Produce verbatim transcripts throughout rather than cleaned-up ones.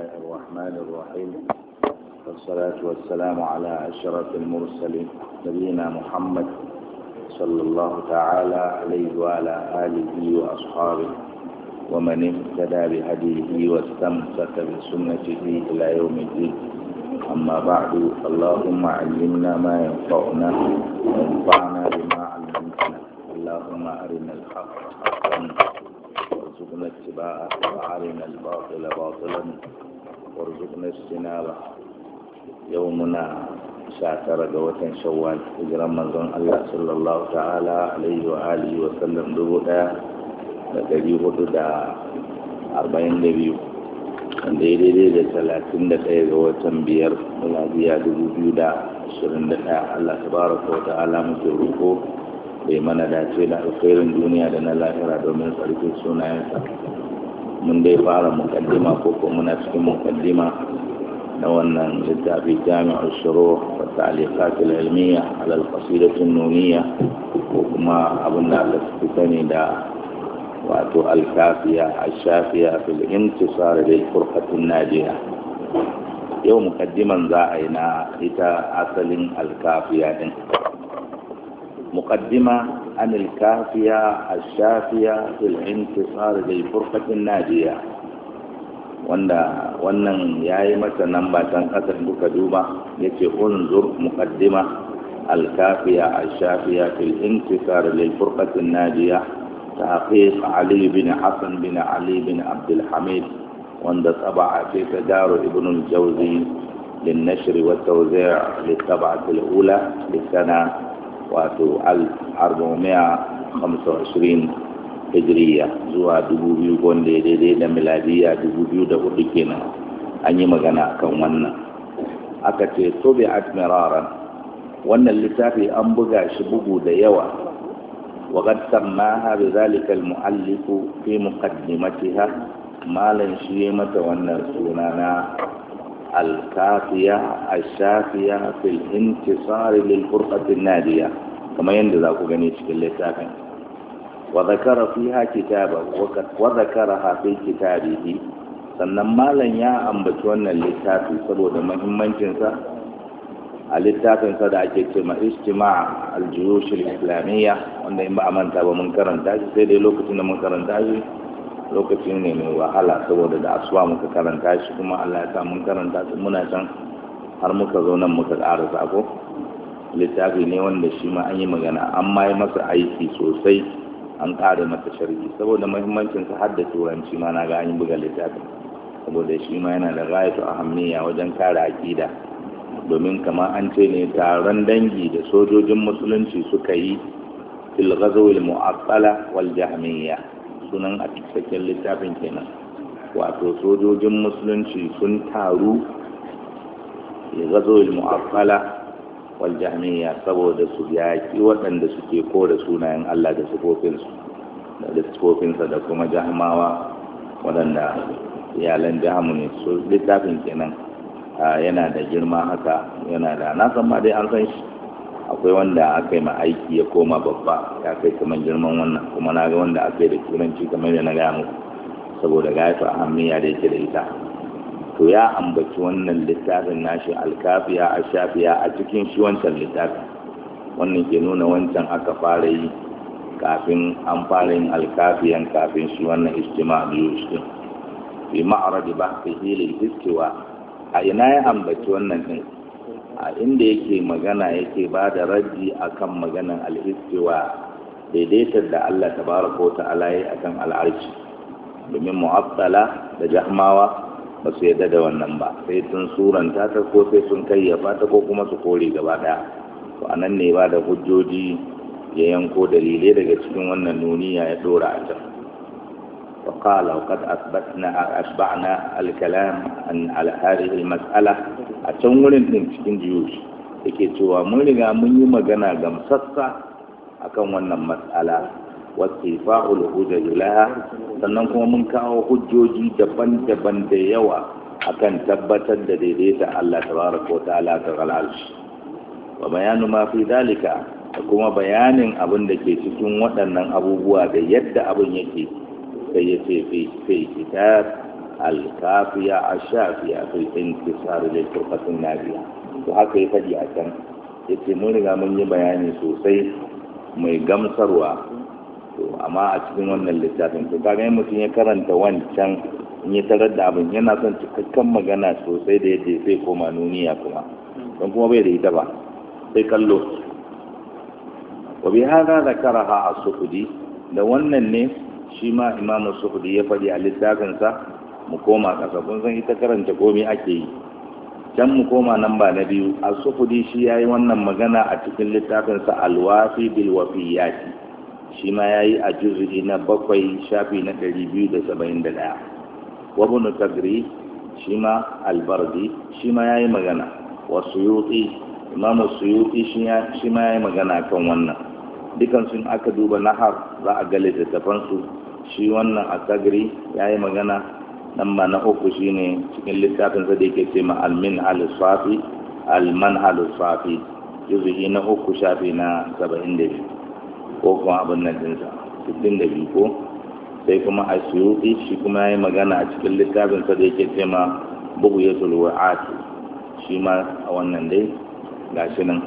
الله الرحمن الرحيم، والصلاة والسلام على أشرف المرسلين نبينا محمد صلى الله تعالى عليه وعلى آله وأصحابه ومن اهتدى بهديه واستمسك بسنته إلى يوم الدين. أما بعد، اللهم علمنا ما ينفعنا وانفعنا بما علمتنا. اللهم أرنا الحق حقا وارزقنا اتباعه وأرنا الباطل باطلا وارزقنا اجتنابه. يومنا شاتر دوة شوال هجرة منزون الله صلى الله تعالى عليه وآله وسلم دبودا لتجي هدودا أربعين دبيو daidai da talatin da ɗaya ga watan biyar miladiya dubu biyu da ashirin da ɗaya. Allah tabaraka wa ta'ala muke roƙo bai mana dace da alkhairin duniya da na lahira domin tsarkin sunayensa. Mun dai fara mukaddima ko ko muna cikin mukaddima na wannan littafi jami'ul shuruh wa ta'liqat al-ilmiyya ala al-qasidah an-nuniyya ko kuma abin da aka fi sani da wato alkafiya ashafiya fil intisar lil furqatin najiya. Yau mukaddiman za a yi na ita asalin alkafiya din. Muqaddima an alkafiya ashafiya fil intisar lil furqatin najiya, wanda wannan yayi mata nan ba tan kasar duka duba yace unzur muqaddima alkafiya ashafiya fil intisar lil furqatin najiya تحقيق علي بن حسن بن علي بن عبد الحميد، وند طبع في تدار ابن الجوزي للنشر والتوزيع للطبعة الأولى لسنة ألف وأربعمائة وخمسة وعشرين هجرية زوا دبوبيو بوندي دي دا ميلادية دبوبيو دا ودكينا أني مغانا كوانا أكتي طبعت مرارا، وانا اللتافي أنبغى شبوبو دا يوا، وقد سماها بذلك المؤلف في مقدمتها مالا شيمة والنسونانا الكافية الشافية في الانتصار للفرقة النادية كما يندذاك غنيش كاللسافة، وذكر فيها كتابه وذكرها في كتابه. sannan malan ya ambaci wannan littafi saboda muhimmancinsa a littafinsa da ake ce ma ijtima' al-juyush al-islamiyya, wanda in ba a manta ba mun karanta shi, sai dai lokacin da mun karanta shi lokacin ne mai wahala saboda da asuwa muka karanta shi, kuma Allah ya sa mun karanta shi muna can har muka zo nan muka ƙara sako. Littafi ne wanda shi ma an yi magana, an ma yi masa aiki sosai, an ƙara masa sharhi saboda muhimmancinsa har da turanci ma na ga an yi buga littafin, saboda shi ma yana da ghayatu ahammiya wajen kare aqida. Domin kama an ce ne taron dangi da sojojin musulunci suka yi fil ghazwil mu'attala wal jahmiyya, sunan a cikin littafin kenan. Wato sojojin musulunci sun taru fil ghazwil mu'attala wal jahmiyya saboda su yaki waɗanda suke kore sunayen Allah da sifofinsu da sifofinsa da kuma jahmawa waɗanda iyalan jahmu ne. So littafin kenan yana da girma haka, yana da na san ma dai an san shi. Akwai wanda aka yi ma aiki ya koma babba ya kai kamar girman wannan, kuma na ga wanda aka yi da turanci kamar yana gaya muku saboda gayatu ahammiya da yake da ita. To ya ambaci wannan littafin nashi alkafiya a shafiya a cikin shi wancan littafin. Wannan ke nuna wancan aka fara yi kafin an fara yin alkafiyan kafin shi wannan ijtima' biyu shi fi ma'rad bahthi lil istiwa. A ina ya ambaci wannan ɗin? A inda yake magana yake ba da raddi akan maganan al-istiwa, daidaitar da Allah tabaraka wa ta'ala yayi akan al'arshi. Domin mu'attala da jahmawa ba su yadda da wannan ba, sai sun suranta ta ko sai sun kayyafa ta ko kuma su kore gaba daya. To anan ne ba da hujjoji ya yanko dalilai daga cikin wannan nuniya ya dora a can. وقال وقد أثبتنا أشبعنا الكلام عن على هذه المسألة أتمنى من cikin jiyush yake cewa mun riga mun yi magana gamsassa akan wannan mas'ala wasifa'ul hujaj laha, sannan kuma mun kawo hujjoji daban-daban da yawa akan tabbatar da daidaita Allah tabaraka wa ta'ala ta al-arsh, wa bayanu ma fi dalika, da kuma bayanin abin da ke cikin waɗannan abubuwa da yadda abin yake sai ya ce fi kitab al-kafiya ash-shafiya fil intisar lil furqatin nadiya. To haka ya faɗi a can, yace mun riga mun yi bayani sosai mai gamsarwa, to amma a cikin wannan littafin to kaga mutum ya karanta wancan in ya tarar da abin yana son cikakken magana sosai da yadda sai koma nuniya kuma don kuma bai da ita ba sai kallo. wa bi hada zakaraha as-sufdi, da wannan ne shi ma imamu sufdi ya faɗi a littafinsa. Mu koma kasa, kun san ita karanta komai ake yi. Can mu koma nan ba na biyu, as-sufdi shi yayi wannan magana a cikin littafinsa al-wafi bil wafiyati, shi ma yayi a juz'i na bakwai shafi na ɗari biyu da saba'in da ɗaya. wa ibn tagri shi ma al-bardi shi ma yayi magana, wa suyuti imamu suyuti shi ma yayi magana kan wannan. dukan sun aka duba nahar za a ga littattafan su. Shi wannan at-tagri yayi magana nan ba na uku shine cikin littafin sa da yake cewa al-minhal as-safi al-manhal as-safi juz'i na uku shafi na saba'in da biyu ko kuma abin nan din sa sittin da biyu ko. Sai kuma asyuti shi kuma yayi magana a cikin littafin sa da yake cewa bughyatul wa'at, shi ma a wannan dai gashi nan.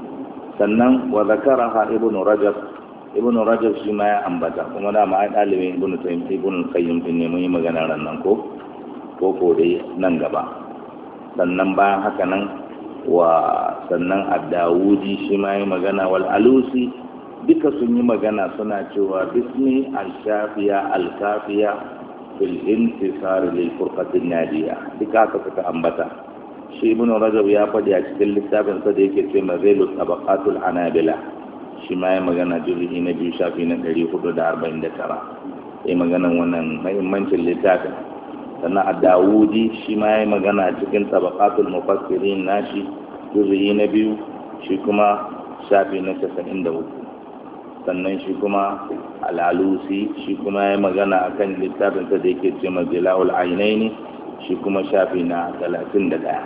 Sannan wa zakaraha ibnu rajab, ibnu rajab shi ma ya ambata, kuma da ma ai dalibin ibnu tayyib ibnu qayyim din ne mun yi magana ran nan ko ko ko dai nan gaba. Sannan bayan haka nan wa sannan ad-dawudi shi ma ya magana, wal alusi duka sun yi magana suna cewa bismi al-shafiya al-kafiya fil intisar lil furqatin nadiya, duka haka suka ambata. Shi ibn rajab ya faɗi a cikin littafin sa da yake cewa zailu tabaqatul anabila, shi ma ya magana juz'i na biyu shafi na ɗari hudu da arba'in da tara, ya magana wannan muhimmancin littafin. Sannan ad-dawudi shi ma ya magana cikin tabaqatul mufassirin nashi juz'i na biyu, shi kuma shafi na casa'in da uku. Sannan shi kuma al-alusi shi kuma ya magana akan littafin sa da yake cewa zilaul ainaini, shi kuma shafi na talatin da ɗaya.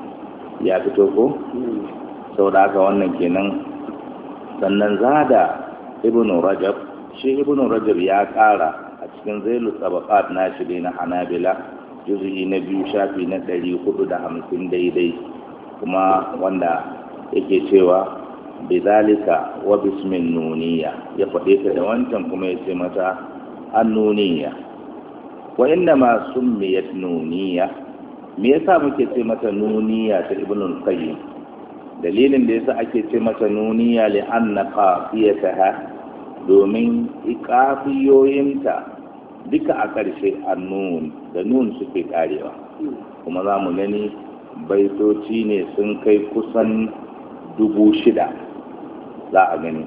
Ya fito ko? Sau da haka wannan kenan. Sannan zada ibn rajab, shi ibn rajab ya kara a cikin zailu tabaqat nashi dai na hanabila juz'i na biyu shafi na ɗari hudu da hamsin daidai, kuma wanda yake cewa bizalika wa bismin nuniya, ya faɗe ta da wancan kuma ya ce mata annuniya. wa inda ma summiyat nuniya, me yasa muke ce mata nuniya ta ibn al-qayyim? Dalilin da yasa ake ce mata nuniya li anna qafiyataha, domin iqafiyoyinta duka a ƙarshe annun da nun suke karewa, kuma za mu gani baitoci ne sun kai kusan dubu shida za a gani.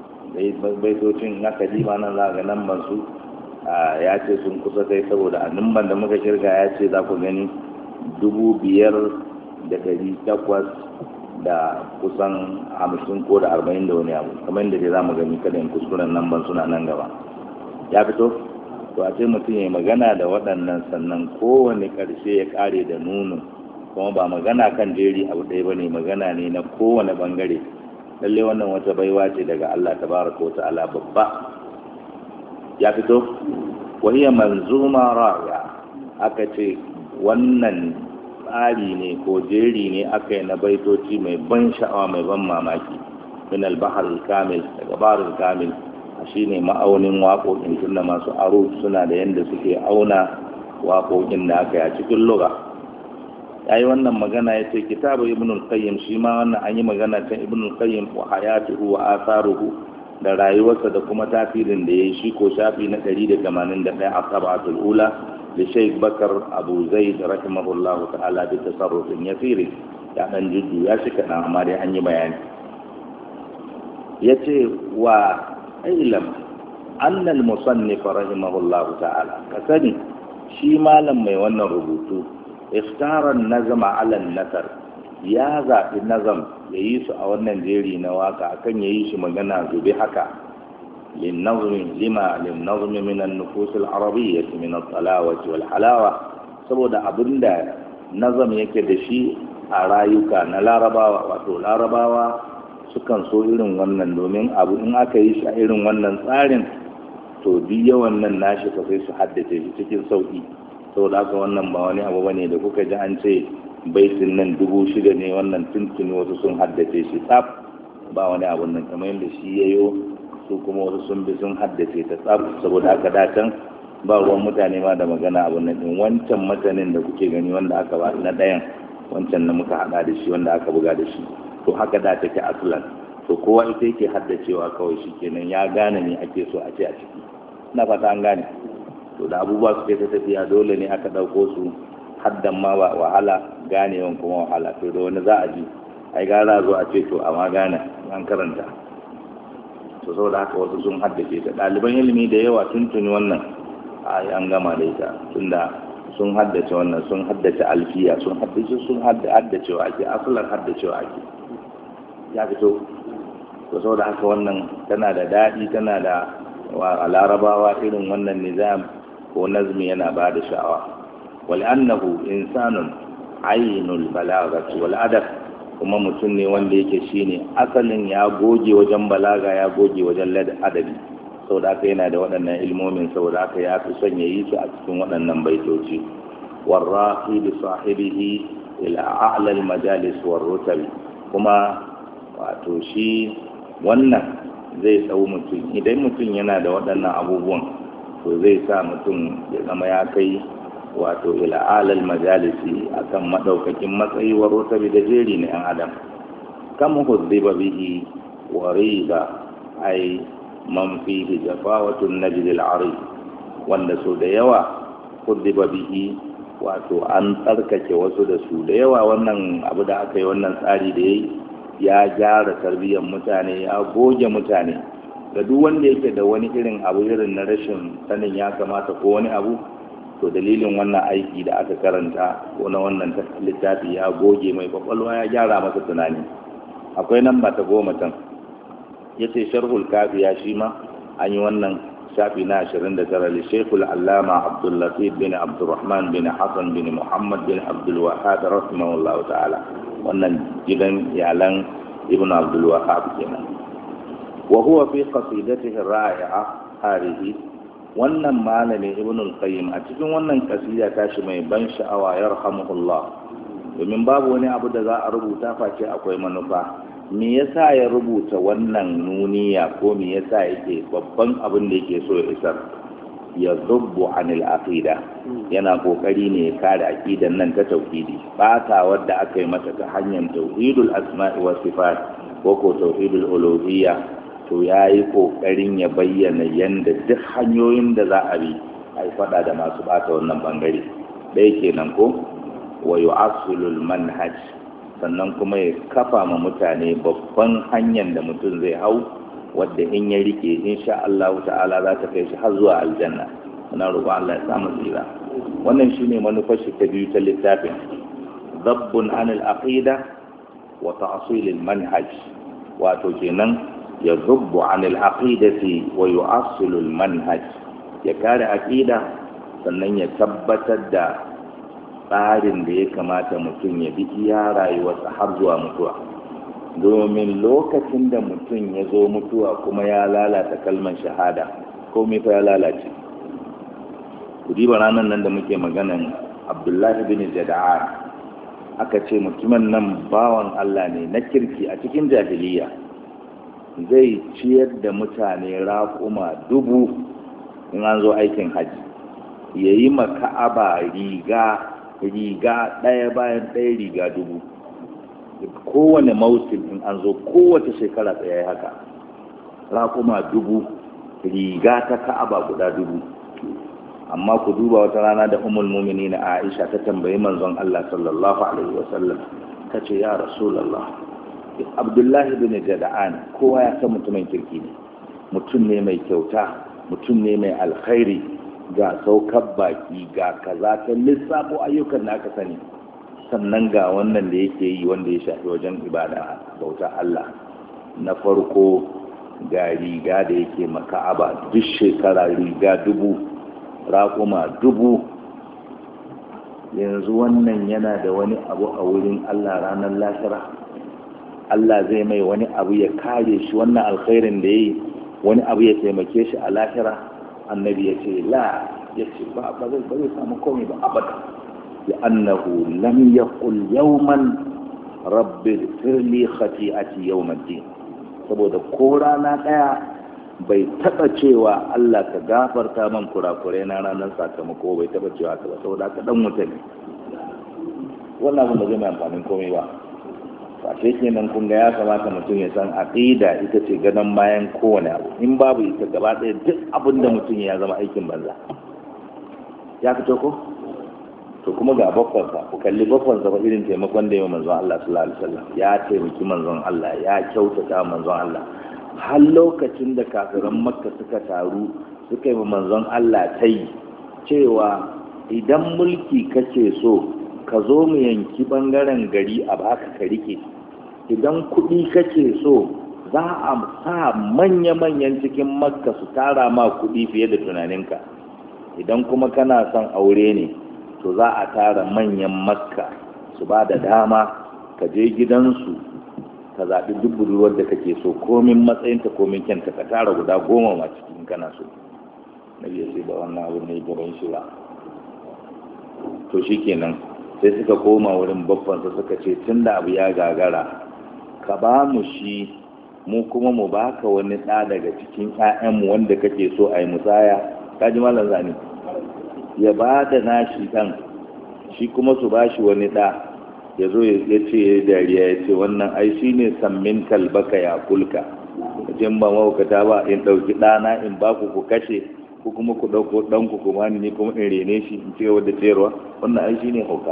Baitocin na kadima nan za a ga nan su ya ce sun kusa kai, saboda a numban da muka shirga ya ce za ku gani dubu biyar da dari takwas da kusan hamsin ko da arba'in da wani abu, kamar yadda dai za mu gani kada in kuskuren numban suna nan gaba. Ya fito? To a ce mutum ya magana da waɗannan, sannan kowane ƙarshe ya ƙare da nunin, kuma ba magana kan jeri abu ɗaya ba ne, magana ne na kowane ɓangare. Lallai wannan wata baiwa ce daga Allah tabaraka wa ta'ala babba. Ya fito? Wahiyar manzuma ra'ya, aka ce wannan tsari ne ko jeri ne aka yi na baitoci mai ban sha'awa mai ban mamaki. Min al-bahar kamil, daga barin kamil, shi ne ma'aunin waƙoƙin, tunda masu aro suna da yadda suke auna waƙoƙin da aka yi a cikin lugha. Ya yi wannan magana ya ce kitabu ibn al-qayyim, shi ma wannan an yi magana kan ibn al-qayyim wa hayatuhu wa atharuhu, da rayuwarsa da kuma tasirin da ya yi. Shi ko shafi na ɗari da tamanin da ɗaya a tabatul ula da Sheikh Bakar Abu Zaid rahimahullahu ta'ala bi tasarrufin yasiri, ya dan jiddu ya shi kaɗan amma dai an yi bayani. Ya ce wa ilam annal musannif rahimahullahu ta'ala, ka sani shi malam mai wannan rubutu iftaran nazama ala nasar, ya zaɓi nazam ya yi su a wannan jeri na waka akan ya yi shi magana zube haka. linnazmi lima linnazmi min an-nufus al-arabiyyah min al-talawati wal halawa, saboda abinda nazam yake da shi a rayuka na larabawa, wato larabawa sukan so irin wannan, domin abu in aka yi shi a irin wannan tsarin to duk yawan nan nashi fa sai su haddace shi cikin sauki. saboda haka wannan ba wani abu bane da kuka ji an ce baitin nan dubu shida ne wannan tuntuni wasu sun haddace shi tsaf ba wani abun nan kamar yadda shi yayo su kuma wasu sun bi sun haddace ta tsaf saboda haka datan ba ruwan mutane ma da magana abun nan din wancan matanin da kuke gani wanda aka ba na ɗayan wancan da muka hada da shi wanda aka buga da shi to haka da take aslan to kowa ita yake haddacewa kawai shi kenan ya gane ne ake so a ce a ciki na fata an gane to da abubuwa suke ta tafiya dole ne aka ɗauko su haddan ma ba wahala ganewan kuma wahala to da wani za a ji ai gara zo a ce to amma gane an karanta to saboda haka wasu sun haddace ta ɗaliban ilimi da yawa tuntuni wannan a an gama da ita tunda sun haddace wannan sun haddace alfiya sun haddace sun haddacewa ake asalar haddacewa ake ya fito to saboda haka wannan tana da daɗi tana da wa larabawa irin wannan nizam ko nazmi yana ba da sha'awa wal annahu insanun ainul balaghati wal adab kuma mutum ne wanda yake shine asalin ya goge wajen balaga ya goge wajen adabi saboda haka yana da waɗannan ilmomin saboda haka ya fi son ya yi su a cikin waɗannan baitoci warrahi bi sahibihi ila a'la al majalis war rutabi kuma wato shi wannan zai tsawo mutum idan mutum yana da waɗannan abubuwan to zai sa mutum ya zama ya kai wato ila alal majalisi akan madaukakin matsayi wa rotabi da jeri na yan adam kam hudhiba bihi wa riba ay man fihi jafawatun najd al-ari wanda so da yawa hudhiba bihi wato an tsarkake wasu da su da yawa wannan abu da aka yi wannan tsari da yayi ya gyara tarbiyyar mutane ya goge mutane da duk wanda yake da wani irin abu irin na rashin sanin ya kamata ko wani abu to dalilin wannan aiki da aka karanta ko na wannan littafi ya goge mai kwakwalwa ya gyara masa tunani akwai nan ba ta goma tan ya ce sharhul kafiya shi ma an yi wannan shafi na ashirin da tara li shekul allama abdullatif bin abdurrahman bin hassan bin muhammad bin abdulwahab rahimahullahu ta'ala wannan gidan iyalan ibn abdul wahhab kenan wa huwa fi qasidatihi ra'i'a harihi wannan malami ibn al-qayyim a cikin wannan kasida tashi mai ban sha'awa yarhamuhullah domin babu wani abu da za a rubuta face akwai manufa me yasa ya rubuta wannan nuniya ko me yasa yake babban abin da yake so ya isar ya zubbu anil aqida yana kokari ne ya kare aqidan nan ta tauhidi bata wadda aka yi mata ta hanyar tauhidul asma'i was sifat ko ko tauhidul uluhiyya to yayi kokarin ya bayyana yanda duk hanyoyin da za a bi ai fada da masu bata wannan bangare dai kenan ko wa yu'assilul manhaj sannan kuma ya kafa ma mutane babban hanyar da mutum zai hau wadda in ya rike insha Allah ta'ala za ta kai shi har zuwa aljanna muna roƙon Allah ya samu tsira wannan shine manufar shi ta biyu ta littafin dabbun anil aqida wa ta'sil al manhaj wato kenan ya zubbu anil aqidati wa yu'assil al manhaj ya kare aqida sannan ya tabbatar da tsarin da ya kamata mutum ya bi iya rayuwarsa har zuwa mutuwa domin lokacin da mutum ya zo mutuwa kuma ya lalata kalmar shahada komai fa ya lalace ku diba ranar nan da muke maganan abdullahi bin jada'an aka ce mutumin nan bawan Allah ne na kirki a cikin jahiliya zai ciyar da mutane raƙuma dubu in an zo aikin haji ya yi maka'aba riga riga ɗaya bayan ɗaya riga dubu kowane mausim in an zo kowace shekara tsaye haka raƙuma dubu riga ta ka'aba guda dubu amma ku duba wata rana da umul mu'minin Aisha ta tambayi manzon Allah sallallahu alaihi wasallam tace ya rasulullah Abdullahi bin Jada'an kowa ya san mutumin kirki ne mutum ne mai kyauta mutum ne mai alkhairi ga saukar baki ga kaza ta lissafo ayyukan da aka sani sannan ga wannan da yake yi wanda ya shafi wajen ibada bauta Allah na farko ga riga da yake maka'aba duk shekara riga dubu raƙuma dubu yanzu wannan yana da wani abu a wurin Allah ranar lahira Allah zai mai wani abu ya kare shi wannan alkhairin da yayi wani abu ya taimake shi a lahira annabi ya ce la yace ba ba zai ba zai samu komai ba abada ya annahu lam yaqul yawman rabbi ighfirli khati'ati yawmiddin saboda ko rana daya bai taba cewa Allah ka gafarta man kurakurai na ranar sakamako bai taba cewa ka ba saboda ka dan mutane wannan abin da zai mai amfanin komai ba ba sai kenan kun ga ya kamata mutum ya san aqida ita ce gadan bayan kowane abu in babu ita gaba ɗaya duk abin da mutum ya zama aikin banza ya fito ko to kuma ga bakwansa ku kalli bakwansa ba irin taimakon da ya manzon Allah sallallahu alaihi wasallam ya taimaki manzon Allah ya kyautata manzon Allah har lokacin da kafiran makka suka taru suka yi manzon Allah tai cewa idan mulki kake so ka zo mu yanki bangaren gari a baka ka rike idan kuɗi kake so za a sa manya-manyan cikin makka su tara ma kuɗi fiye da tunaninka idan kuma kana son aure ne to za a tara manyan makka su ba da dama ka je gidansu ka zaɓi duk budurwar da kake so komin matsayinta komin kyanta ka tara guda goma ma cikin kana so na biya sai ba wannan abin ne gaban shi ba to shi kenan sai suka koma wurin babbansa suka ce tun da abu ya gagara ka ba mu shi mu kuma mu baka wani ɗa daga cikin 'ya'yanmu wanda kake so a yi musaya ka ji malam zani ya ba da nashi ɗan shi kuma su ba shi wani ɗa ya zo ya ce ya dariya ya ce wannan ai shi ne sammin kalbaka ya kulka jin ba mahaukata ba in ɗauki ɗana in ba ku ku kashe ko kuma ku ɗauko ɗanku kuma ni kuma in rene shi in ci gaba da ciyarwa wannan ai shi ne hauka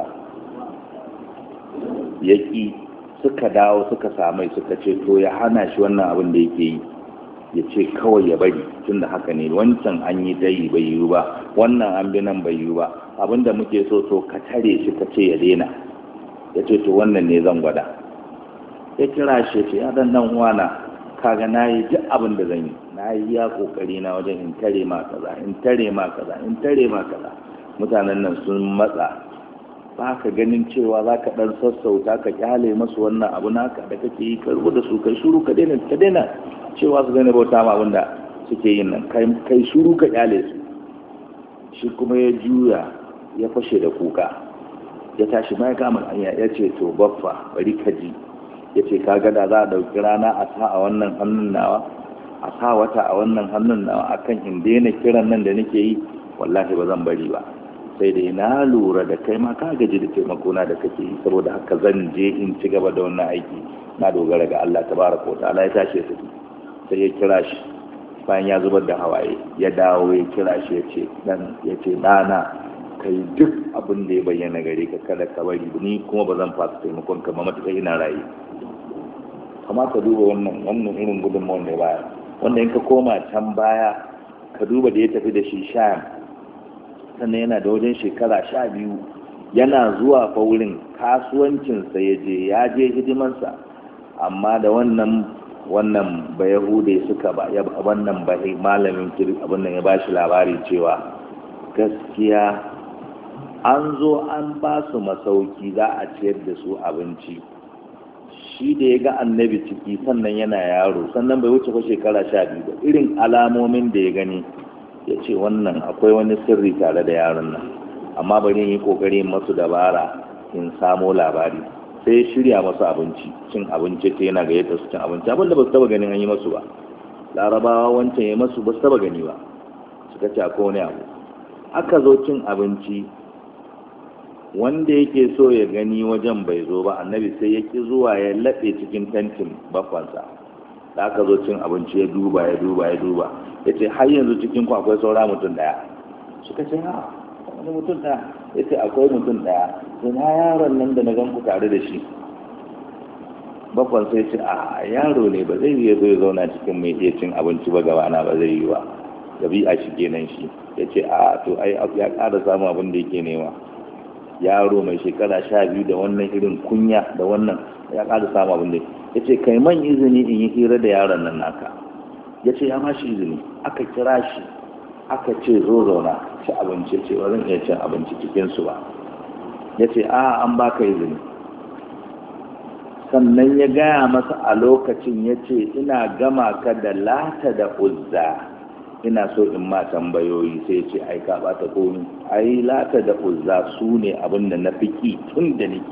yaƙi suka dawo suka samai suka ce to ya hana shi wannan abin da yake yi ya ce kawai ya bari tun da haka ne wancan an yi dai bai yiwu ba wannan an bi nan bai yiwu ba abinda muke so to ka tare shi ka ce ya daina ya ce to wannan ne zan gwada ya kira shi ce ya dan dan uwana kaga na yi duk abin da zan yi na yi ya kokari na wajen in tare ma kaza in tare ma kaza in tare ma kaza mutanen nan sun matsa ba ka ganin cewa za ka ɗan sassauta ka kyale masu wannan abu naka da kake yi ka rubuta su kai shuru ka daina ka daina cewa su gane bauta ma abin da suke yin nan kai shuru ka kyale su shi kuma ya juya ya fashe da kuka ya tashi ma ya kama hanya ya ce to baffa bari ka ji ya ce ka gada za a ɗauki rana a sa a wannan hannun nawa a sa wata a wannan hannun nawa akan in daina kiran nan da nake yi wallahi ba zan bari ba sai dai na lura da kai ma ka gaji da taimakona da kake yi saboda haka zan je in ci gaba da wannan aiki na dogara ga Allah tabaraka wa ta'ala ya tashi ya sai ya kira shi bayan ya zubar da hawaye ya dawo ya kira shi ya ce dan ya ce dana kai duk abin da ya bayyana gare ka kada ka bari ni kuma ba zan fasa taimakon ka ba matuƙa ina raye amma ka duba wannan wannan irin gudunmawar da baya wanda in ka koma can baya ka duba da ya tafi da shi sham sannan yana da wajen shekara sha biyu yana zuwa fa wurin kasuwancinsa ya je ya je hidimarsa amma da wannan wannan bayahude suka ba ya wannan bai malamin kiri abin nan ya bashi labari cewa gaskiya an zo an ba su masauki za a ciyar da su abinci shi da ya ga annabi ciki sannan yana yaro sannan bai wuce ko shekara sha biyu ba irin alamomin da ya gani ya ce wannan akwai wani sirri tare da yaron nan amma bari yi kokari masu dabara in samo labari sai shirya masu abinci cin abinci ta yana gayyata su cin abinci abinda ba su taba ganin an yi masu ba larabawa wancan ya masu ba su taba gani ba suka ce akwai wani abu aka zo cin abinci wanda yake so ya gani wajen bai zo ba annabi sai ya ki zuwa ya laɓe cikin tentin bakwansa da aka zo cin abinci ya duba ya duba ya duba ya ce har yanzu cikin ku akwai saura mutum daya suka ce ha wani mutum daya ya ce akwai mutum daya sai na yaron nan da na gan ku tare da shi bakwan sai ce a yaro ne ba zai yi zo ya zauna cikin mai iya cin abinci ba gabana ba zai yi ba gabi a shi kenan shi ya ce a to ai ya ƙara samun abin da yake nema yaro mai shekara sha biyu da wannan irin kunya da wannan ya ƙara samun abin da ya ce kai man izini in yi hira da yaron nan naka ya ce ya mashi izini aka kira shi aka ce zo zauna ci abinci ce ba zan iya cin abinci cikinsu ba ya ce a an baka izini sannan ya gaya masa a lokacin ya ce ina gama ka da lata da uzza ina so in ma tambayoyi, sai ce ai ka bata komi, ai lata da uzza su ne abin da na fiki tun da nake.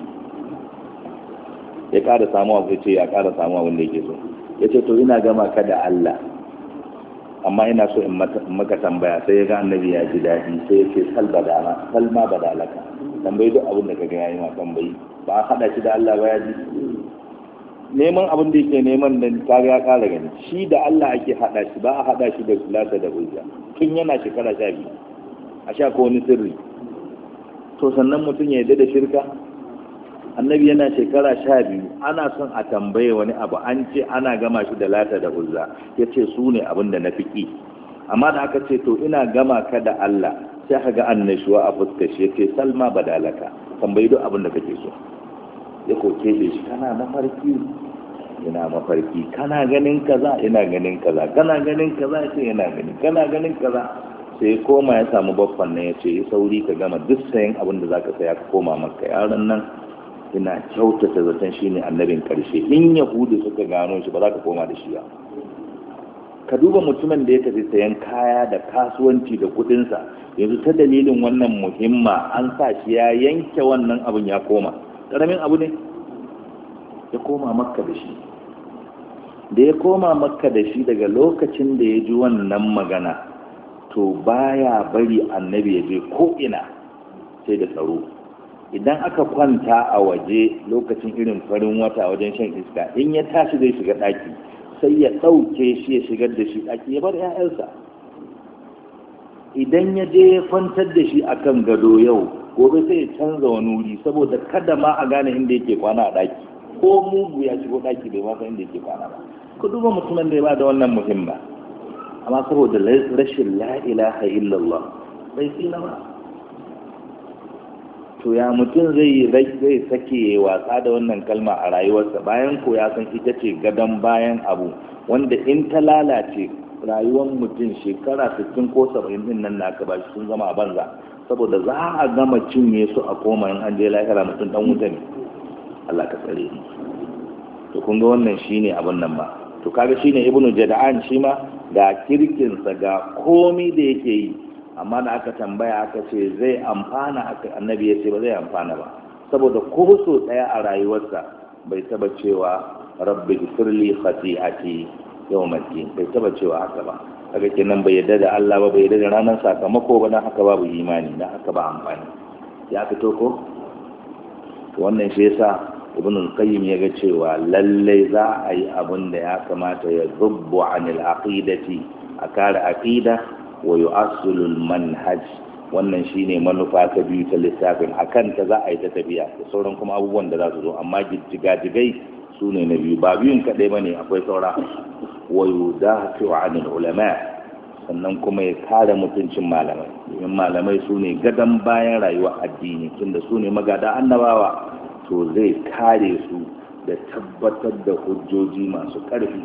Ya ƙara samu abu, ya ce ya ƙara samu abin da yake so. Ya ce to ina gama ka da Allah, amma ina so in maka tambaya. Sai ya ga annabi ya ji daɗi, sai ya ce sal badala, sal ma badalaka, tambayi duk abin da ka ga yayi ma tambayi. Ba a haɗa shi da Allah ba ya ji neman abin da yake neman da kaga ya ƙara gani. Shi da Allah ake haɗa shi, ba a haɗa shi da lata da uzza. Tun yana shekara sha biyu a sha ko wani sirri. To sannan mutum ya yarda da shirka. Annabi yana shekara sha biyu ana son a tambaye wani abu, an ce ana gama shi da lata da uzza, ya ce su ne abin da na fiƙi. Amma da aka ce to ina gama ka da Allah, sai ka ga annashuwa a fuskar shi, ya ce salma badalaka, tambayi duk abin da kake so. Ya koke shi, kana mafarki, ina mafarki, kana ganin kaza, ina ganin kaza, kana ganin kaza, sai yana gani, kana ganin kaza. Sai koma ya samu baffan nan, ya ce yi sauri ka gama duk sayan abin da zaka saya ka koma maka. Yaron nan ina kyautata zaton shi ne annabin karshe. In yahudu suka gano shi ba za ka koma da shi ba. Ka duba mutumin da ya tafi sayan kaya da kasuwanci da kudinsa, yanzu ta dalilin wannan muhimma an sa shi ya yanke wannan abin ya koma. Ƙaramin abu ne ya koma makka da shi. Da ya koma makka da shi, daga lokacin da ya ji wannan magana, to baya bari annabi ya je ko'ina sai da tsaro. Idan aka kwanta a waje lokacin irin farin wata wajen shan iska, in ya tashi zai shiga ɗaki, sai ya ɗauke shi ya shigar da shi ɗaki ya bar 'ya'yansa. Idan ya je ya kwantar da shi akan gado yau, gobe sai ya canza wani wuri, saboda kada ma a gane inda yake kwana a ɗaki. Ko mugu ya shigo ɗaki bai ma san inda yake kwana ba. Ku duba mutumin da ya ba da wannan muhimma, amma saboda rashin la ilaha illallah bai tsina ba. To ya mutum zai zai sake wasa da wannan kalma a rayuwarsa, bayan ko ya san ita ce gadon bayan abu wanda in ta lalace rayuwar mutum shekara sittin ko saba'in din nan na aka ba shi sun zama a banza, saboda za a gama cinye su a koma in an je lahira mutum dan wuta ne. Allah ka tsare ni. To kun ga wannan shine abin nan ba. To kaga shine ibnu jada'an shi ma ga kirkinsa ga komai da yake yi, amma da aka tambaya aka ce zai amfana, aka annabi ya ce ba zai amfana ba, saboda ko so daya a rayuwarsa bai taba cewa rabbi firli khati'ati yawmaddin, bai taba cewa haka ba. Kaga kenan bai yarda da Allah ba, bai yarda da ranar sakamako ba, dan haka babu imani, dan haka ba amfani. Ya fito ko? Wannan shi yasa ibn al-qayyim ya ga cewa lallai za a yi abin da ya kamata ya zubbu anil aqidati, a kare aqida wa yu'assilul manhaj. Wannan shine manufa ta biyu ta littafin, akan ta za a yi ta tafiya da sauran kuma abubuwan da za su zo, amma jigajigai su ne na biyu, ba biyun kadai bane, akwai saura. Wa yudafi'u anil ulama, sannan kuma ya kare mutuncin malamai, domin malamai su ne gadon bayan rayuwar addini, tunda su ne magada annabawa. To zai kare su da tabbatar da hujjoji masu ƙarfi.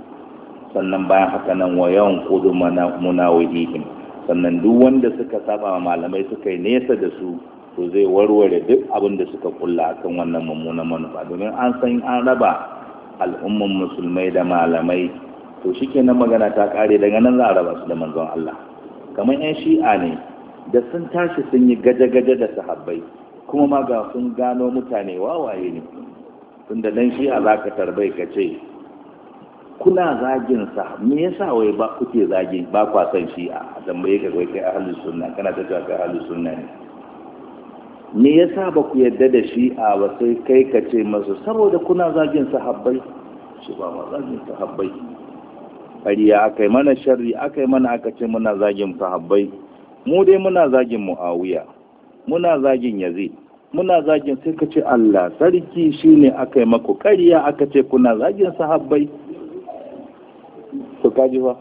Sannan bayan haka nan wa yawan kudu munawidihim, sannan duk wanda suka saba malamai suka yi nesa da su, to zai warware duk abin da suka kulla akan wannan mummunan manufa, domin an san an raba al'umman musulmai da malamai, to shikenan magana ta kare, daga nan za a raba su da manzon Allah. Kamar yan shi'a ne da sun tashi sun yi gaje-gaje da sahabbai, kuma ma ga sun gano mutane wawaye ne, tunda dan shi'a za ka tarbai ka ce kuna zagin sa, me yasa wai ba kuke zagi, ba kwa san shi'a? A tambaye ka kai kai ahlus sunna, kana ta cewa kai ahlus sunna ne, me yasa ba ku yadda da shi'a ba? Sai kai ka ce masu saboda kuna zagin sahabbai. Shi ba ma zagin sahabbai, ƙariya aka yi mana, sharri aka yi mana, aka ce muna zagin sahabbai. Mu dai muna zagin Muawiya, muna zagin Yazid, muna zagin, sai ka ce Allah sarki shine aka yi maku ƙariya, aka ce kuna zagin sahabbai. To kaji ba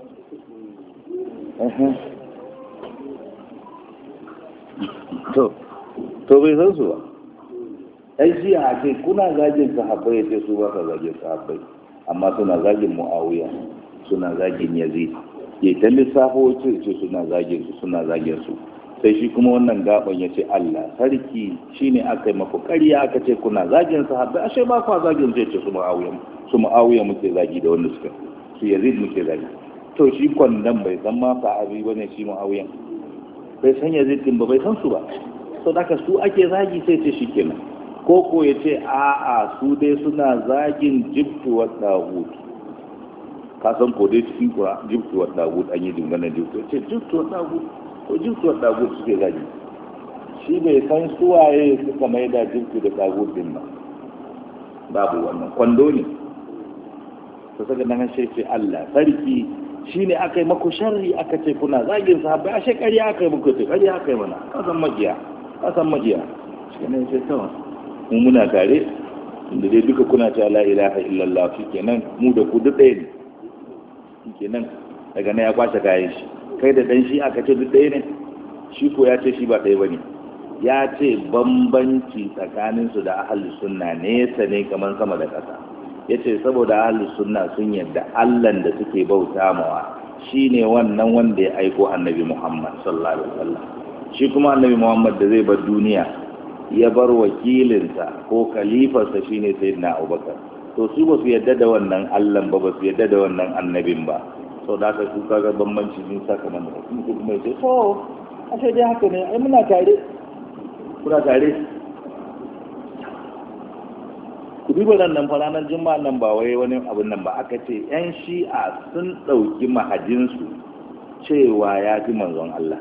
to to bai san su ba. Ai shi a ce kuna zagin sahabbai, ya ce su ba ka zagin sahabbai, amma suna zagin Muawiya, suna zagin Yazid, ya ta lissafo ce ce suna zagin su suna zagin su. Sai shi kuma wannan gaban ya ce Allah sarki shine aka yi maku ƙarya, aka ce kuna zagin sahabbai, ashe ba kwa zagin, zai ce su Muawiya su Muawiya muke zagi da wanda suka su Yazid muke zagi. to shi kwandon bai san ma sahabi ba ne shi mu'awiyan bai san yazid din ba bai san su ba to daga su ake zagi sai ce shi kenan ko ko ya ce a'a su dai suna zagin jibtu wa dawud ka san ko dai cikin kura jibtu wa dawud an yi dingana jibtu ce jibtu wa dawud ko jibtu wa dawud suke zagi shi bai san suwaye suka mai da jibtu da dawud din ba babu wannan kwando ne to saka nan sai ce Allah sarki shine aka yi maku sharri aka ce kuna zagin sahabbai ashe ƙarya aka yi muku ce ƙarya aka yi mana kasan magiya kasan magiya shi ne sai tawa mu muna tare inda dai duka kuna ta la ilaha illallah shikenan mu da ku duk ɗaya ne shikenan daga nan ya kwashe kayan shi kai da dan shi aka ce duk ɗaya ne shi ko ya ce shi ba ɗaya bane ya ce bambanci tsakaninsu da ahlus sunna nesa ne kamar sama da ƙasa ya ce saboda ahlus sunna sun yadda allan da suke bauta mawa shine wannan wanda ya aiko annabi muhammad sallallahu alaihi wasallam shi kuma annabi muhammad da zai bar duniya ya bar wakilinsa ko khalifarsa shine sayyidina abubakar to su ba su yadda da wannan allan ba ba su yadda da wannan annabin ba sau da aka su kaga bambanci sun saka mana kuma kuma ya ce to a sai dai haka ne ai muna tare kuna tare ku duba nan fa ranar juma'a nan ba wai wani abin nan ba aka ce yan shi'a sun ɗauki mahajinsu cewa ya fi manzon Allah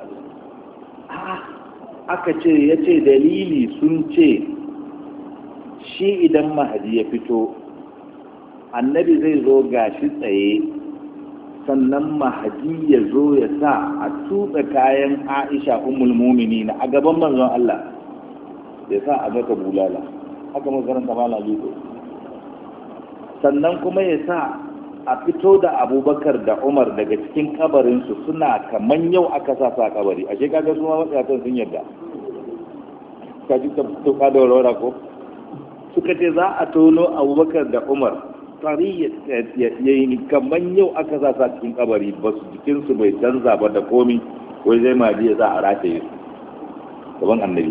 aka ce ya ce dalili sun ce shi idan mahadi ya fito annabi zai zo gashi tsaye sannan mahadi ya zo ya sa a tutsa kayan aisha ummul mu'minin a gaban manzon Allah ya sa a maka bulala haka makaranta mala liko sannan kuma ya sa a fito da abubakar da umar daga cikin kabarinsu suna kaman yau aka sa sa kabari a shekaga su ma matsayatan sun yadda ka ji ta toka da warwara ko suka ce za a tono abubakar da umar tari ya yi kaman yau aka sa sa cikin kabari ba su jikinsu bai canza ba da komi wai zai ma ya za a rataye su gaban annabi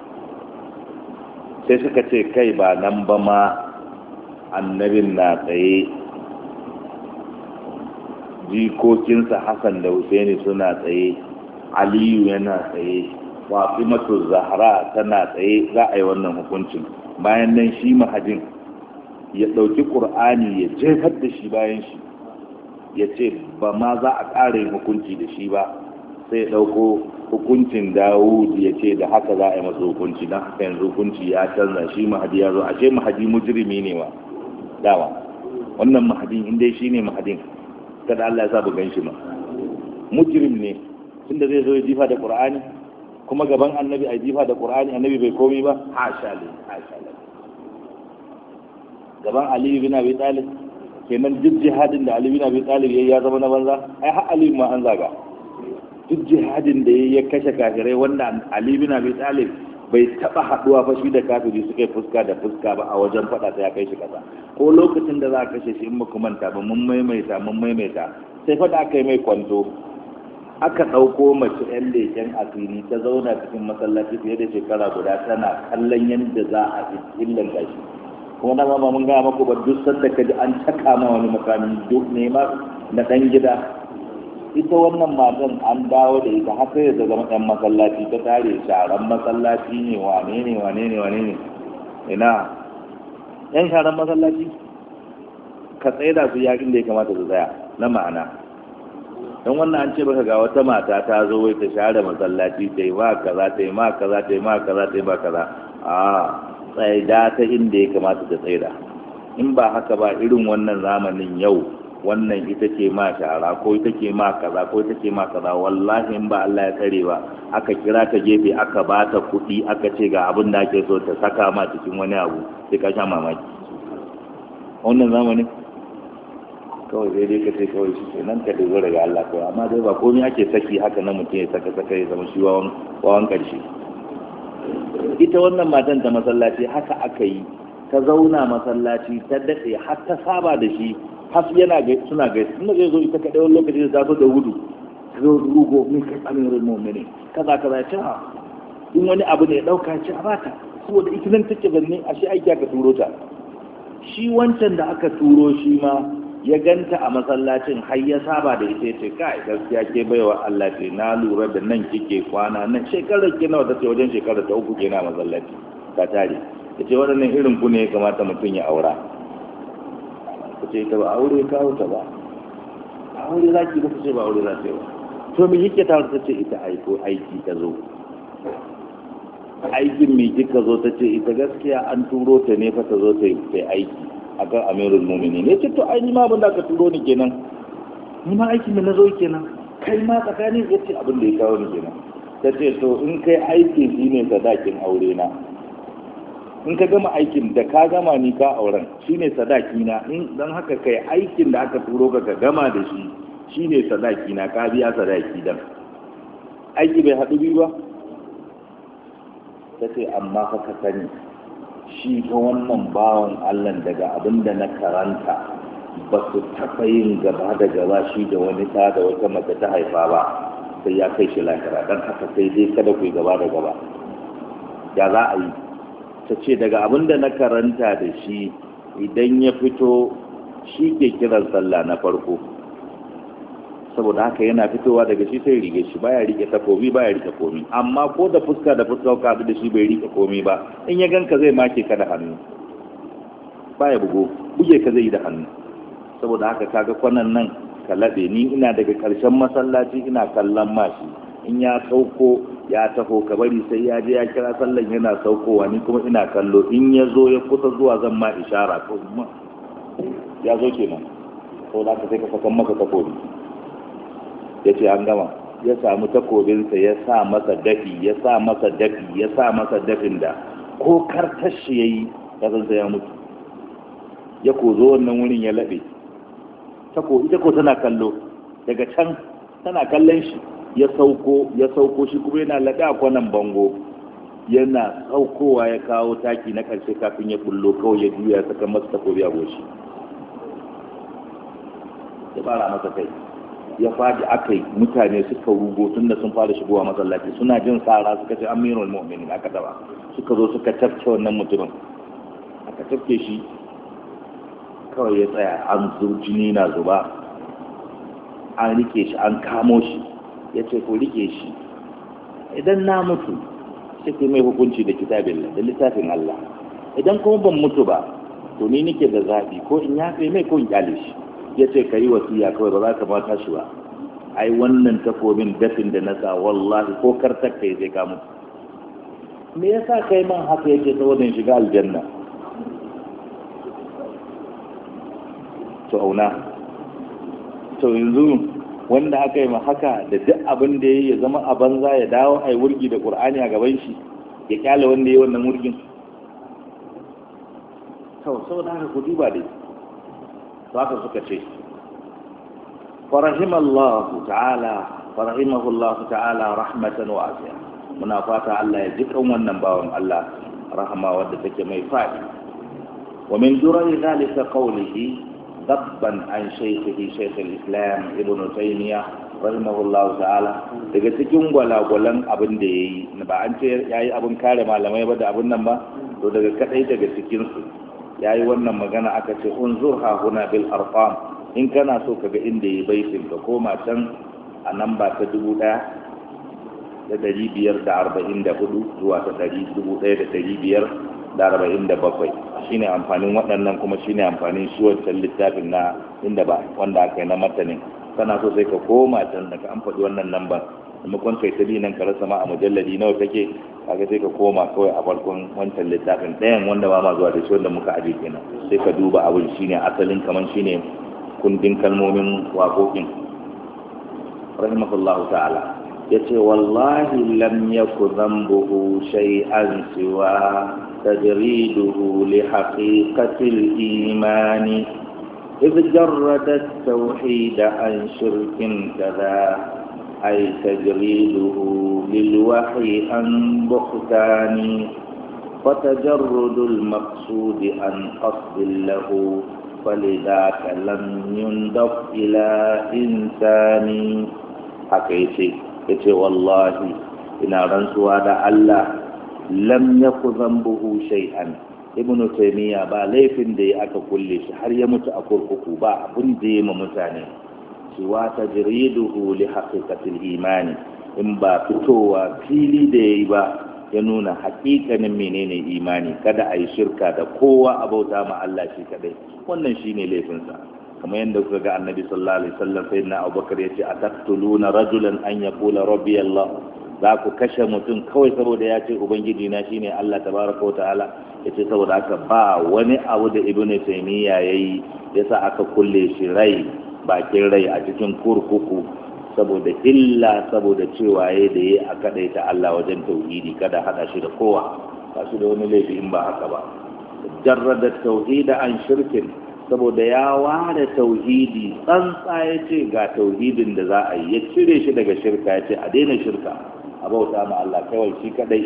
sai suka ce kai ba nan ba ma annabin na tsaye jikokinsa Hassan da Husaini suna tsaye Aliyu yana tsaye Fatimatu Zahra tana tsaye za a yi wannan hukuncin bayan nan shi mahajin ya ɗauki ƙur'ani ya jefar da shi bayan shi ya ce ba ma za a ƙara yin hukunci da shi ba sai ya ɗauko hukuncin Dawud ya ce da haka za a yi masa hukunci don haka yanzu hukunci ya canza shi mahadi ya zo ashe mahadi mujrimi ne wa dawa wannan mahadin inda shi ne mahadin kada Allah ya sa bugan shi ma mujrim ne tunda zai zo ya jifa da Qur'ani kuma gaban annabi a jifa da Qur'ani annabi bai komai ba hasha li hasha li gaban Ali bin Abi Talib kenan duk jihadin da Ali bin Abi Talib yayi ya zama na banza ai har Ali ma an zaga duk jihadin da ya kashe kafirai wanda Ali bin Abi Talib bai taba haduwa fa shi da kafiri suka yi fuska da fuska ba a wajen fada sai ya kai shi kasa ko lokacin da za a kashe shi in ba manta ba mun maimaita mun maimaita sai fada aka yi mai kwanto aka dauko mace yan leken asiri ta zauna cikin masallaci fiye da shekara guda tana kallon yadda za a illan gashi kuma na mama mun gaya maku ba duk sanda ka ji an caka ma wani makami duk nema na dan gida ita wannan matan an dawo da ita har sai da zama ɗan masallaci ta tare sharan masallaci ne wane ne wane ne wane ne ina yan sharan masallaci ka tsaye da su yakin da ya kamata su tsaya na ma'ana don wannan an ce baka ga wata mata ta zo wai ta share masallaci ta yi ma kaza ta yi ma kaza ta yi ma kaza ta yi ma kaza a tsaida ta inda ya kamata ta tsaida in ba haka ba irin wannan zamanin yau wannan ita ce ma shara ko ita ce ma kaza ko ita ce ma kaza wallahi in ba Allah ya tsare ba aka kira ta gefe aka ba ta kuɗi aka ce ga abin da ake so ta saka ma cikin wani abu sai ka sha mamaki wannan zamanin kawai sai dai ka ce kawai shi nan ka dogara daga Allah kawai amma dai ba komai ake saki haka nan mutum ya saka saka ya zama shi wawan wawan karshe ita wannan matan ta masallaci haka aka yi ta zauna masallaci ta daɗe har ta saba da shi har yana ga suna ga suna zai zo ita kaɗai wani lokaci da zo da gudu ta zo rugo min kai amirin mu'mini kaza kaza ce ha in wani abu ne ya ɗauka ce a bata saboda ita nan take zanne a shi aiki aka turo ta shi wancan da aka turo shi ma ya ganta a masallacin har ya saba da ita ce kai gaskiya ke baiwa Allah ce na lura da nan kike kwana nan shekarar ki nawa tace wajen shekarar ta uku kenan masallaci ka tare yace waɗannan irin ku ne ya kamata mutum ya aura kace ta ba aure kawo ta ba aure zaki ba kace ba aure za ta yi ba to me yake ta ta ce ita aiko aiki ta zo aikin me kika zo ta ce ita gaskiya an turo ta ne fa ta zo ta yi aiki akan amirul mu'minin ne ce to ai ni ma abin da aka turo ni kenan ni ma aikin da na zo kenan kai ma tsakanin ya ce abin da ya kawo ni kenan ta ce to in kai aikin shi ne sadakin aure na in ka gama aikin da ka gama ni ka auren shi ne sadaki na in don haka kai aikin da aka turo ka ka gama da shi shi ne sadaki na ka biya sadaki dan aiki bai haɗu biyu ba ta ce amma fa ka sani shi ta wannan bawan Allah daga abin da na karanta ba su taɓa yin gaba da gaba shi da wani ɗa da wata mace ta haifa ba sai ya kai shi lahira don haka sai dai kada ku yi gaba da gaba ya za a yi ta ce daga abin da na karanta da shi idan ya fito shi ke kiran sallah na farko saboda haka yana fitowa daga shi sai rike shi baya rike takobi baya rike komi amma ko da fuska da fuska ka da shi bai rike komi ba in ya ganka zai make ka da hannu baya bugo buge ka zai yi da hannu saboda haka kaga kwanan nan ka labe ni ina daga karshen masallaci ina kallon mashi in ya sauko ya taho ka bari sai ya je ya kira sallan yana saukowa ni kuma ina kallo in ya zo ya kusa zuwa zan ma ishara ko ya zo kenan saboda haka sai ka saka maka takobi ya ce an gama ya samu takobinsa ya sa masa dafi ya sa masa dafi ya sa masa dafin da ko kartashi ya yi ƙasansa ya mutu ya ko zo wannan wurin ya laɓe tako ita ko tana kallo daga can tana kallon shi ya sauko ya sauko shi kuma yana laɗe a kwanan bango yana saukowa ya kawo taki na ƙarshe kafin ya bullo kawai ya juya ya saka masa takobi a goshi ya fara masa kai ya faɗi aka yi mutane suka rugo tun da sun fara shigowa masallaci suna jin tsara suka ce amirul mu'minin aka taba suka zo suka tafke wannan mutumin aka tafke shi kawai ya tsaya an zo jini na zuba an rike shi an kamo shi ya ce ko rike shi idan na mutu sai ku mai hukunci da kitabin da littafin Allah idan kuma ban mutu ba to ni nake da zaɓi ko in yafe mai ko in kyale shi ya ce ka yi wasiya kawai ba za ka mata shi ba ai wannan takobin dafin da na sa wallahi ko kartar ka yi zai kamu me yasa kai man haka yake saboda shiga aljanna to auna to yanzu wanda aka yi ma haka da duk abin da ya zama a banza ya dawo ai wurgi da qur'ani a gaban shi ya kyale wanda ya yi wannan wurgin to saboda haka ku duba dai haka suka ce farahimallahu ta'ala farahimahullahu ta'ala rahmatan wasi'a muna fata Allah ya ji kan wannan bawan Allah rahama wadda take mai fadi wa min durai zalika qawlihi dabban an shaykhihi shaykh al-islam ibn taymiyyah rahimahullahu ta'ala daga cikin gwalagwalan abin da yayi ba an ce yayi abin kare malamai ba da abin nan ba to daga kadai daga cikin su ya yi wannan magana aka ce unzur ha huna bil arqam in kana so kaga inda yi baitin ka koma can a nan ba ta dubu ɗaya da ɗari biyar da arba'in da hudu zuwa ta ɗari dubu ɗaya da ɗari biyar da arba'in da bakwai shine amfanin waɗannan kuma shine amfanin shi wancan littafin na inda ba wanda aka yi na matanin kana so sai ka koma can daga an faɗi wannan lambar maimakon kai ta nan ka rasa ma a mujalladi nawa take kaga sai ka koma kawai a farkon wancan littafin ɗayan wanda ba ma zuwa da shi wanda muka aje kenan sai ka duba abin shine asalin kaman shine kundin kalmomin waƙoƙin rahimahullahu ta'ala yace wallahi lam yaku dhanbuhu shay'an siwa tajriduhu li haqiqatil imani إذ جرد التوحيد عن شرك كذا أي تجريده للوحي عن بهتان فتجرد المقصود عن قصد له فلذاك لم يندف إلى إنسان حكيتي يتي والله إن رنسوا هذا الله لم يكن ذنبه شيئا ibnu taymiya ba laifin da ya aka kulle shi har ya mutu a kurkuku ba abin da ya ma mutane siwa tajriduhu li haqiqatil imani in ba fitowa fili da yayi ba ya nuna haƙiƙanin menene imani, kada a yi shirka da kowa a bauta ma Allah shi kadai, wannan shine laifinsa. Kamar yadda kuka ga annabi sallallahu alaihi wasallam sai na Abubakar ya ce ataqtuluna rajulan an yaqula rabbi Allah, za ku kashe mutum kawai saboda ya ce ubangiji na shine Allah tabaraka wa ta'ala. Yace saboda haka ba wani abu da Ibn Taymiyyah yayi yasa aka kulle shi rai bakin rai a cikin kurkuku saboda illa saboda cewa yayi da yayi a kadaita Allah wajen tauhidi, kada hada shi da kowa, ba shi da wani laifi in ba haka ba. Jarrada tauhida an shirkin, saboda ya ware tauhidi tsantsa ya ce ga tauhidin da za a yi, ya cire shi daga shirka, ya ce a daina shirka a bauta ma Allah kawai shi kadai.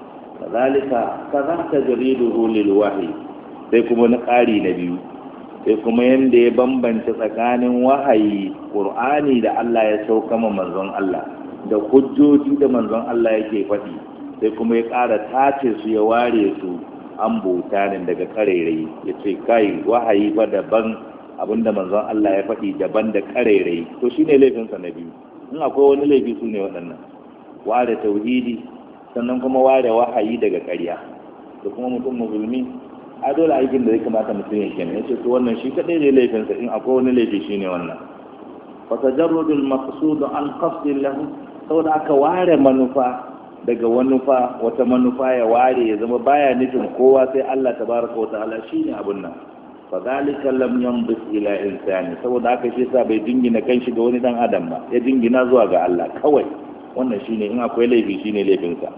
kazalika kazanta jariduhu lil wahyi, sai kuma na ƙari na biyu, sai kuma yanda ya bambanta tsakanin wahayi Qur'ani da Allah ya sauka ma manzon Allah da hujjoji da manzon Allah yake faɗi, sai kuma ya ƙara tace su ya ware su an bauta ne daga karerai. Ya ce kai wahayi fa daban, abinda manzon Allah ya faɗi daban da karerai. To shine laifinsa na biyu. In akwai wani laifi su ne waɗannan, ware tauhidi sannan kuma ware wahayi daga ƙarya. Da kuma mutum musulmi a dole aikin da zai kamata mutum ya kenan. Ya ce to wannan shi kaɗai ne laifinsa, in akwai wani laifi shine wannan. fa tajarrudul maqsud an qasdin lahu, saboda aka ware manufa daga manufa, wata manufa ya ware ya zama baya nufin kowa sai Allah tabaraka wataala shine abun nan. fa zalika lam yanbis ila insani, saboda haka shi yasa bai dingina kanshi ga wani dan adam ba, ya dingina zuwa ga Allah kawai. Wannan shine in akwai laifi shine laifin sa.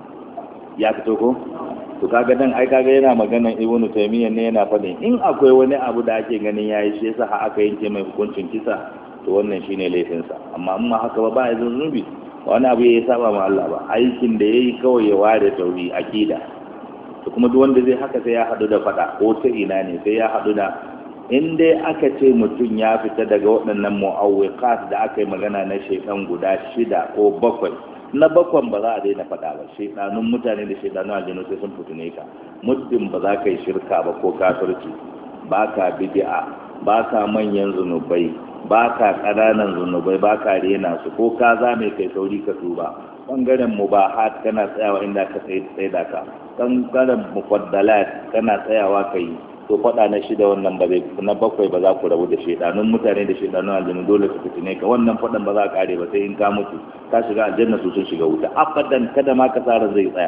Ya fito ko? To kaga dan ai kaga yana maganan Ibn Taymiyyah ne, yana fadin in akwai wani abu da ake ganin yayi shi yasa aka yanke mai hukuncin kisa, to wannan shine laifin sa. Amma in ma haka ba ba ya zunubi, wani abu ya saba ma Allah ba, aikin da yayi kawai ya ware tauri akida. To kuma duk wanda zai haka sai ya hadu da fada ko ta ina ne, sai ya hadu da, in dai aka ce mutum ya fita daga waɗannan mu'awwiqat da aka yi magana na shaytan guda shida ko bakwai, na bakwan ba za a daina fada ba. Shaytanun mutane da shaytanun aljanu sai sun fitune ka. Muddin ba za ka yi shirka ba ko kafirci, ba ka bid'a, ba ka manyan zunubai, ba ka ƙananan zunubai, ba ka rena su, ko ka zame kai sauri ka tuba. Ɓangaren mubahat kana tsayawa inda ka tsaye da ka, ɓangaren mufaddalat kana tsayawa ka yi. To faɗa na shida wannan ba zai, na bakwai ba za ku rabu da shaidanun mutane da shaidanun aljanu, dole su fitine ka. Wannan faɗan ba za a kare ba sai in ka mutu ka shiga aljanna su sun shiga wuta abadan, kada ma ka tsara zai tsaya.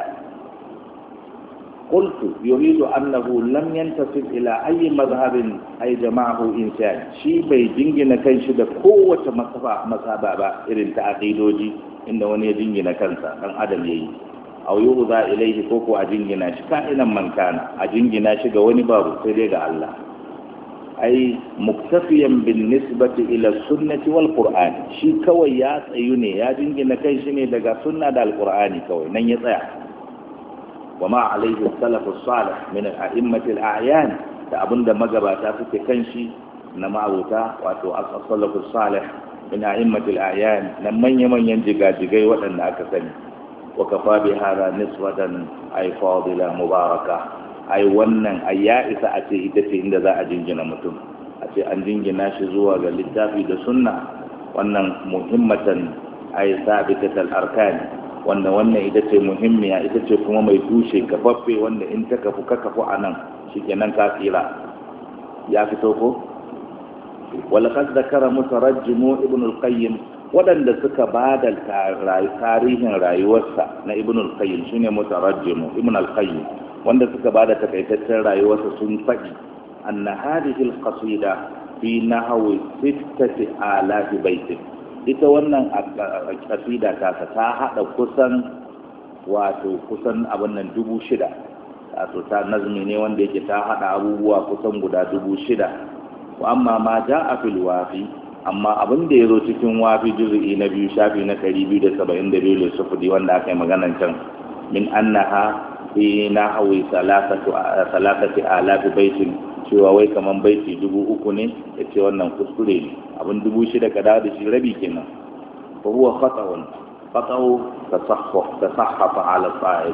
qultu yuridu annahu lam yantasib ila ayyi madhhabin ay jama'ahu insan, shi bai jingina kanshi da kowace masaba masaba ba irin ta aqidoji inda wani ya jingina kansa dan adam yayi, aw yuza ilayhi ko ko a jingina shi ka'inan man kana, a jingina shi ga wani babu sai dai ga Allah. ai muktafiyan bin nisbati ila sunnati wal qur'an, shi kawai ya tsayu ne, ya jingina kanshi ne daga sunna da alqur'ani kawai nan ya tsaya. وما عليه السلف الصالح من الأئمة الأعيان, da abinda magabata suke kanshi na ma'abuta wato as-salafus salih min a'immatil a'yan, na manya-manyan jigajigai waɗanda aka sani. wa kafa bi hada nisbatan ay fadila mubaraka, ai wannan ai ya isa a ce ita ce inda za a jingina mutum, a ce an jingina shi zuwa ga littafi da sunna. wannan muhimmatan ay sabitatul arkan, wanda wannan ita ce muhimmiya, ita ce kuma mai tushe kafaffe, wanda in ta kafu ka kafu a nan shi kenan ka tsira. Ya fito ko? walaqad zakara mutarajjimu ibn al-qayyim, waɗanda suka ba da tarihin rayuwarsa na ibn al-qayyim shine mutarajjimu ibn al-qayyim, wanda suka ba da takaitaccen rayuwarsa sun faɗi anna hadhihi al-qasida fi nahwi sittati alaf baitin, ita wannan kasida ta ta hada kusan wato kusan abin nan dubu shida, wato ta nazmi ne wanda yake ta hada abubuwa kusan guda dubu shida. wa amma ma ja'a fil wafi, amma abin da yazo cikin wafi juz'i na biyu shafi na ɗari biyu da saba'in da biyu lissufudi wanda aka yi maganan can, min annaha fi nahwi salasatu salasati alaf baitin, cewa wai kaman baiti dubu uku ne, ya ce wannan kuskure ne, abin dubu shida ka dawo da shi rabi kenan. fa huwa khata'un khata'u tasahhuf tasahhafa ala sa'id,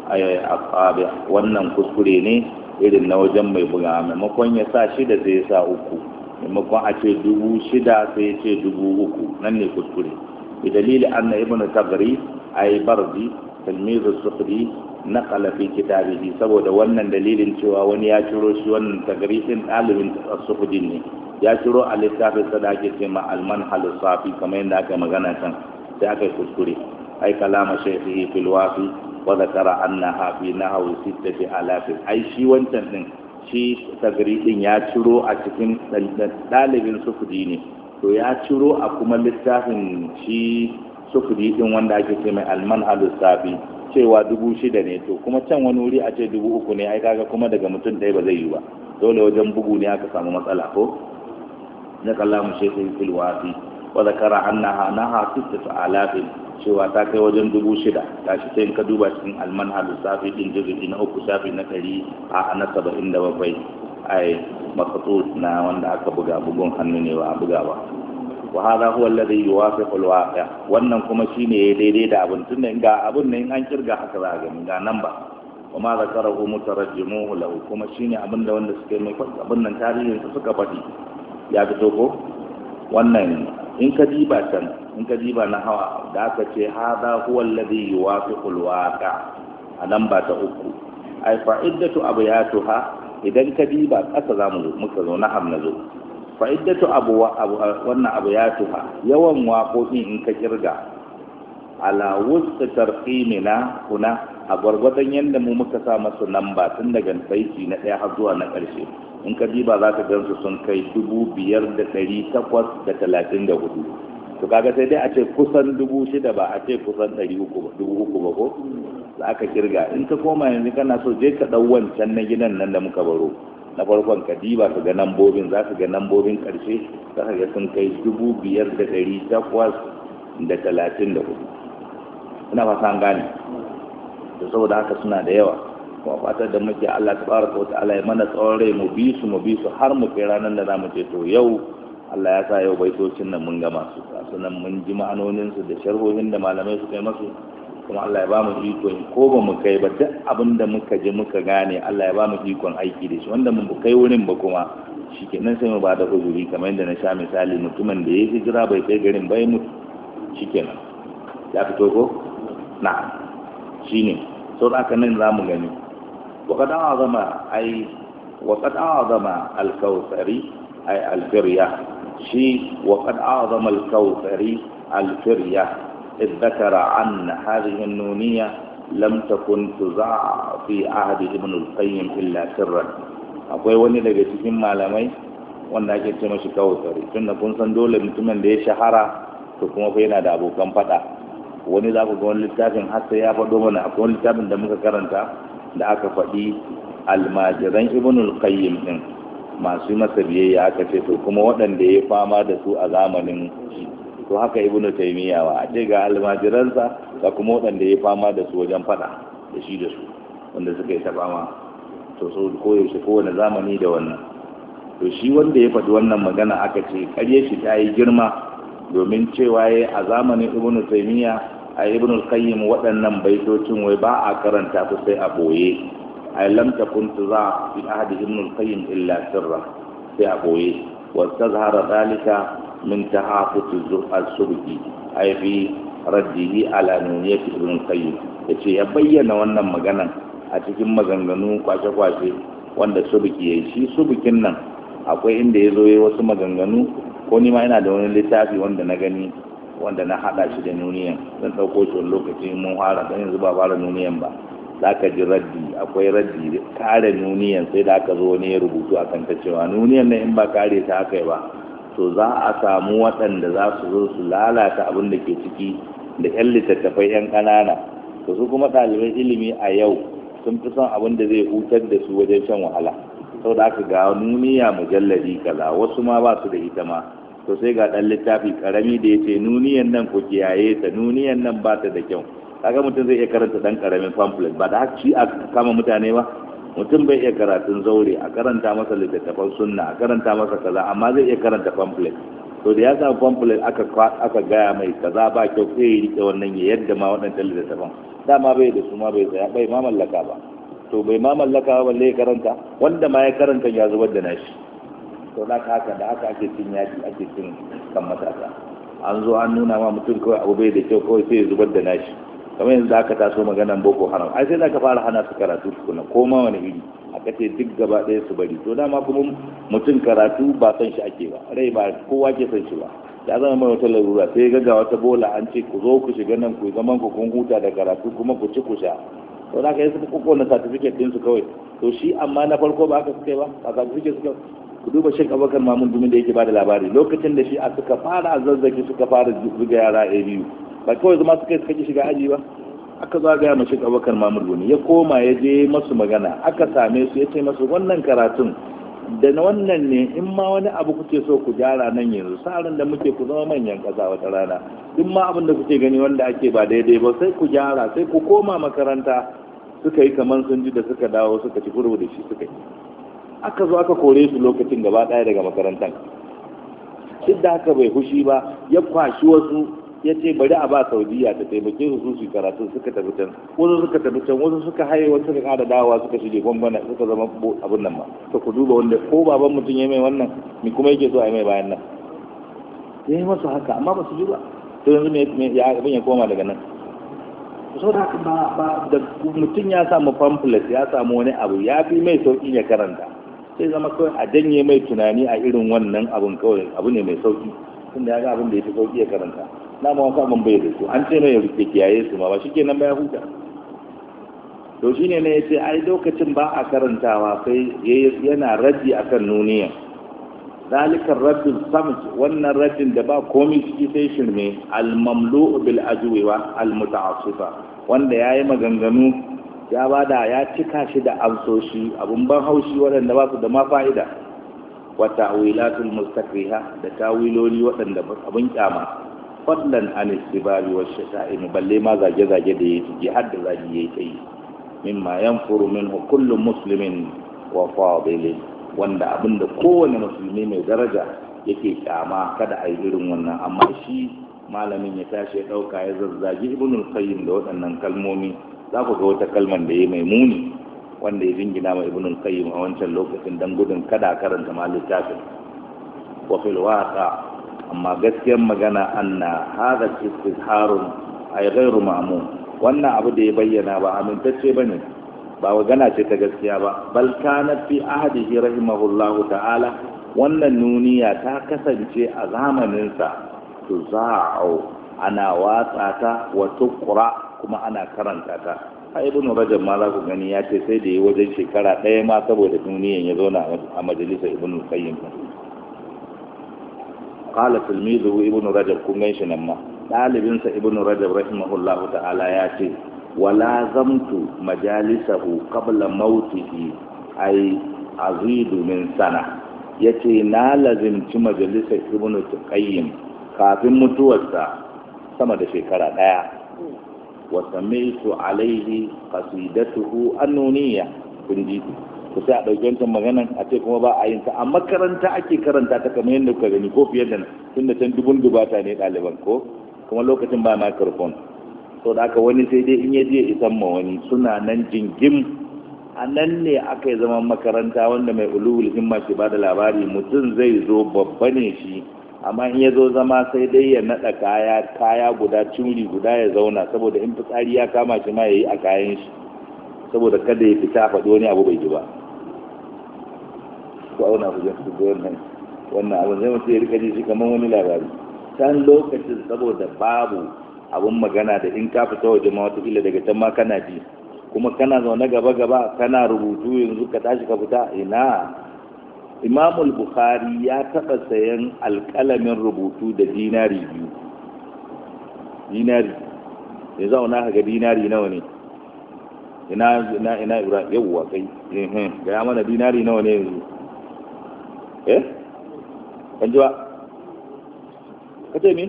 ay aqabi wannan kuskure ne irin na wajen mai buga, maimakon ya sa shida sai ya sa uku, maimakon a ce dubu shida sai ya ce dubu uku, nan ne kuskure. bi dalili anna ibn tagri ay bardi tilmizu sufri naqala fi kitabihi, saboda wannan dalilin cewa wani ya ciro shi wannan tagri din dalibin sufri ne ya ciro a littafin sa da ake cewa al-manhal safi kamar yadda aka magana can, sai aka yi kuskure. ay kalama shaykhihi fil wafi wa zakara annaha fi nahwi sittati alaf, ai shi wancan din shi tagri din ya ciro a cikin dalibin sufri ne, to ya ciro a kuma littafin shi sufuri din wanda ake ce mai almanhalus safi cewa dubu shida ne, to kuma can wani wuri a ce dubu uku ne, ai kaga kuma daga mutum ɗaya ba zai yi ba, dole wajen bugu ne aka samu matsala ko na kallamu shekhi fil wafi wa zakara annaha naha sittatu alafin, cewa ta kai wajen dubu shida. Gashi sai ka duba cikin almanhalus safi din juz'i na uku shafi na ɗari a na saba'in da bakwai ai maqtut na wanda aka buga bugun hannu ne ba buga ba. wa hada huwa alladhi yuwafiqu alwaqi', wannan kuma shine daidai da abin tunda ga abin nan an kirga haka za ga ga nan ba. wa ma zakarahu mutarajjimuhu lahu, kuma shine abin da wanda suke mai abin nan tarihin su suka faɗi ya fito ko. wannan in ka diba can in ka diba na hawa da aka ce hada huwa alladhi yuwafiqu alwaqi' a nan ba ta uku, ai fa'iddatu abyatuha, idan ka diba ƙasa za mu muka zo na hamna zo fa'iddatu abu wannan abu ya tuha yawan waƙoƙin in ka kirga ala wusta tarqimina kuna a gwargwadon yadda mu muka sa masu namba tun daga baiti na ɗaya har zuwa na ƙarshe, in ka diba za ka gansu sun kai dubu biyar da ɗari takwas da talatin da hudu. to kaga sai dai a ce kusan dubu shida ba a ce kusan ɗari uku ba dubu uku ba ko za ka kirga. in ka koma yanzu kana so je ka ɗau wancan na gidan nan da muka baro na farkon ka diba ka ga nambobin, za ka ga nambobin ƙarshe za ka ga sun kai dubu biyar da ɗari takwas da talatin da hudu. ina fasa an gane da saboda haka suna da yawa, kuma fatar da muke Allah tabaraka wa ta'ala ya mana tsawon rai mu bi su mu bi su har mu kai ranar da za mu ce to yau Allah ya sa yau baitocin nan mun gama su, sunan mun ji ma'anoninsu da sharhohin da malamai su kai masu, kuma Allah ya ba mu ikon ko ba mu kai ba duk abin da muka ji muka gane Allah ya ba mu ikon aiki da shi, wanda mun kai wurin ba kuma shikenan sai mu ba da huzuri kamar yadda na sha misali mutumin da ya hijira bai kai garin bai mutu shikenan ya fito ko na shine so da nan za mu gani wa qad azama ai wa qad azama al-kawthari ai al-firya shi wa qad azama al-kawthari al-firya إذ ذكر أن هذه النونية لم تكن تزاع في عهد ابن القيم إلا سرا. akwai wani daga cikin malamai wanda ake ce mashi kawusari, tunda kun san dole mutumin da ya shahara to kuma fa yana da abokan fada. wani za ku ga wani littafin har sai ya faɗo mana, akwai wani littafin da muka karanta da aka faɗi almajiran ibn al-qayyim din masu masa biyayya, aka ce to kuma waɗanda ya fama da su a zamanin to haka ibnu taymiya wa a ce ga almajiransa ga kuma waɗanda ya fama da su wajen fada da shi da su wanda suka yi ta fama, to so koyaushe kowane zamani da wannan. to shi wanda ya faɗi wannan magana aka ce ƙarye shi ta yi girma, domin cewa ya a zamanin ibnu taymiya a ibnu qayyim waɗannan baitocin wai ba a karanta su sai a boye, ay lam takun tuza fi ahadi ibnu qayyim illa sirra, sai a boye. wastazhara dhalika min tahafut az-subki ay fi raddihi ala nuniyat ibn qayyim, yace ya bayyana wannan maganan a cikin maganganu kwashe-kwashe wanda subki yayi. shi subkin nan akwai inda yazo yayi wasu maganganu, ko ni ma ina da wani littafi wanda na gani wanda na hada shi da nuniyan, zan dauko shi wani lokaci mun fara dan yanzu ba fara nuniyan ba, zaka ji raddi, akwai raddi kare nuniyan, sai da aka zo ne ya rubutu akan ta cewa nuniyan nan in ba kare ta aka yi ba to za a samu waɗanda za su zo su lalata abin da ke ciki da ƴan littattafai ƴan ƙanana. to su kuma ɗaliban ilimi a yau sun fi son abin da zai hutar da su wajen shan wahala, sau da aka ga nuniya mujalladi kaza, wasu ma ba su da ita ma, to sai ga ɗan littafi ƙarami da ya ce nuniyan nan ku kiyaye ta, nuniyan nan ba ta da kyau. kaga mutum zai iya karanta ɗan ƙaramin pamphlet, ba da haka shi a kama mutane ba. mutum bai iya karatun zaure a karanta masa littattafan sunna a karanta masa kaza, amma zai iya karanta pamphlet to da ya samu pamphlet aka aka gaya mai kaza ba kyau sai ya rike wannan ya yadda ma waɗannan littattafan dama bai da su ma bai tsaya bai ma mallaka ba to bai ma mallaka ba balle ya karanta wanda ma ya karanta ya zubar da nashi to da haka da haka ake cin yaki ake cin kan matasa an zo an nuna ma mutum kawai abu bai da kyau kawai sai ya zubar da nashi kamar yanzu da aka taso maganan boko haram ai sai da ka fara hana su karatu tukuna ko ma wani iri aka ce duk gaba ɗaya su bari to dama kuma mutum karatu ba san shi ake ba rai ba kowa ke san shi ba ya zama mai wata larura sai ga ga wata bola an ce ku zo ku shiga nan ku zaman ku kun huta da karatu kuma ku ci ku sha to da ka yi suka koko na certificate din su kawai to shi amma na farko ba aka suka ba a certificate suka ku duba Sheikh Abubakar Mamun Dumi da yake bada labari lokacin da shi a suka fara zazzaki suka fara buga yara a biyu ba kawai zama suka yi suka shiga aji ba aka zagaya ma Sheikh Abubakar Mamun Dumi ya koma ya je masu magana aka same su ya ce masu wannan karatun da na wannan ne in ma wani abu kuke so ku gyara nan yanzu sa'arin da muke ku zama manyan kasa wata rana duk ma abin da kuke gani wanda ake ba daidai ba sai ku gyara sai ku koma makaranta suka yi kamar sun ji da suka dawo suka ci furu da shi suka yi aka zo aka kore su lokacin gaba ɗaya daga makarantar duk da haka bai fushi ba ya kwashi wasu ya ce bari a ba saudiya ta taimake su su su karatu suka tafi can wasu suka tafi can wasu suka haye wasu suka kada dawowa suka shige gwangwana suka zama abin nan ba to ku duba wanda ko baban mutum ya mai wannan ni kuma yake so a yi mai bayan nan ya yi masu haka amma ba su ji ba to yanzu me ya abin ya koma daga nan so da haka ba ba da mutum ya samu pamphlet ya samu wani abu ya fi mai sauki ya karanta sai zama kawai a janye mai tunani a irin wannan abun kawai abu ne mai sauki tunda ya ga abin da ya fi sauki ya karanta na ma wasu abin bai da su an ce mai ya rike kiyaye su ma ba shi kenan ba ya huta to shi ne ya ce ai lokacin ba a karantawa sai yana raji akan nuniya zalikar raddul samt wannan raddin da ba komai ciki sai shirme al-mamlu'u bil ajwiwa al-muta'assifa wanda yayi maganganu ya bada ya cika shi da amsoshi abun ban haushi waɗanda ba su da ma fa'ida wa ta'wilatul mustakriha da tawiloli waɗanda abun kyama fadlan an istibari wa shata'im balle ma zage zage da yake ji har da zage yayi kai mimma yanfuru minhu kullu muslimin wa fadilin wanda abinda kowane musulmi mai daraja yake kyama kada a yi irin wannan amma shi malamin ya tashi ya dauka ya zazzagi ibnul qayyim da waɗannan kalmomi za ku ga wata kalman da ya mai muni wanda ya jingina ma ibnul qayyim a wancan lokacin dan gudun kada karanta ma littafin wa fil waqa amma gaskiyar magana anna hada istizharun ay ghairu ma'mun wannan abu da ya bayyana ba amintacce bane ba magana ce ta gaskiya ba bal kanat fi ahdihi rahimahullahu ta'ala wannan nuniya ta kasance a zamanin sa tuza'u ana watsa ta wa tuqra kuma ana karanta ta a ibnu rajab ma za ku gani ya ce sai da yi wajen shekara ɗaya ma saboda nuniyan ya zauna a majalisar ibnu qayyim qala tilmizuhu ibnu rajab kun ganshi nan ma dalibinsa ibnu rajab rahimahullahu ta'ala ya ce wala zamtu majalisahu qabla mautihi ay azidu min sana yace na lazimci majalisar ibnu qayyim kafin mutuwarsa sama da shekara daya wa sami'tu alaihi qasidatuhu annuniya kun ji ku sai a ɗauki wancan maganan a ce kuma ba a yin ta a makaranta ake karanta ta kamar yadda kuka gani ko fiye da nan tunda can dubun dubata ne ɗaliban ko kuma lokacin ba microphone so da aka wani sai dai in ya je isan ma wani suna nan jingim a nan ne aka yi zaman makaranta wanda mai ulul himma ke bada labari mutum zai zo babba ne shi amma in ya zo zama sai dai ya naɗa kaya kaya guda curi guda ya zauna saboda in fitsari ya kama shi ma ya yi a kayan shi saboda kada ya fita faɗi wani abu bai ji ba ko auna ku su ga wannan wannan abin zai mutu ya rika ji shi kamar wani labari can lokacin saboda babu abin magana da in ka fita waje ma watakila daga can ma kana ji kuma kana zaune gaba gaba kana rubutu yanzu ka tashi ka fita ina imamul bukhari ya taɓa sayan alƙalamin rubutu da dinari biyu dinari ya zauna ka ga dinari nawa ne ina ina ina ibrahim yawwa kai eh ga ya mana dinari nawa ne yanzu eh kan ji ba kace mi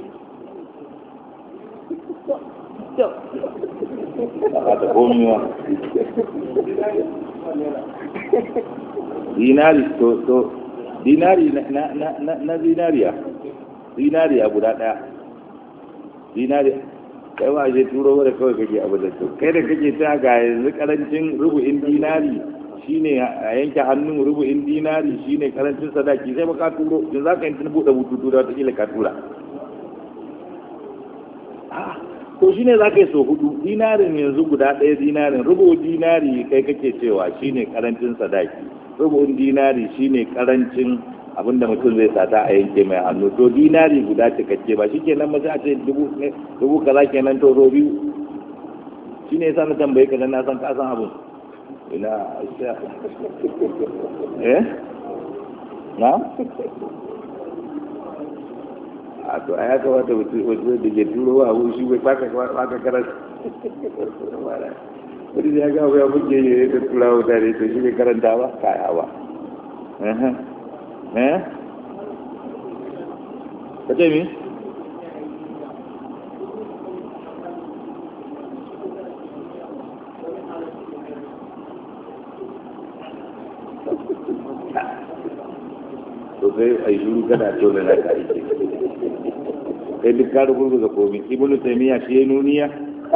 ba ta komi wa dinari to to dinari na na na na dinariya dinariya guda ɗaya dinariya kai ba je turo da kawai kake abu da to kai da kake ta ga yanzu karancin rubu'in dinari shine a yanke hannun rubu'in dinari shine karancin sadaki sai baka turo yanzu zaka yi tun buɗe bututu da wata kila ka tura to shine zaka yi so hudu dinarin yanzu guda ɗaya dinarin rubu dinari kai kake cewa shine karancin sadaki rubu'in dinari shine karancin abinda mutum zai sata a yanke mai hannu to dinari guda cikakke ba shi kenan mace a ce dubu dubu kaza kenan to zo biyu shine yasa na tambaye ka dan na san ka san abin ina aisha eh na a to aya ka wata mutum da ke turo wa abu shi bai baka baka karanta wani ya ga ya buge ne da tura wuta ne to shi bai karanta ba kaya ba eh eh kace mi to sai ai shuru kana tona na kai kai duk ka rubuta ga komai ibnu taymiya shi nuniya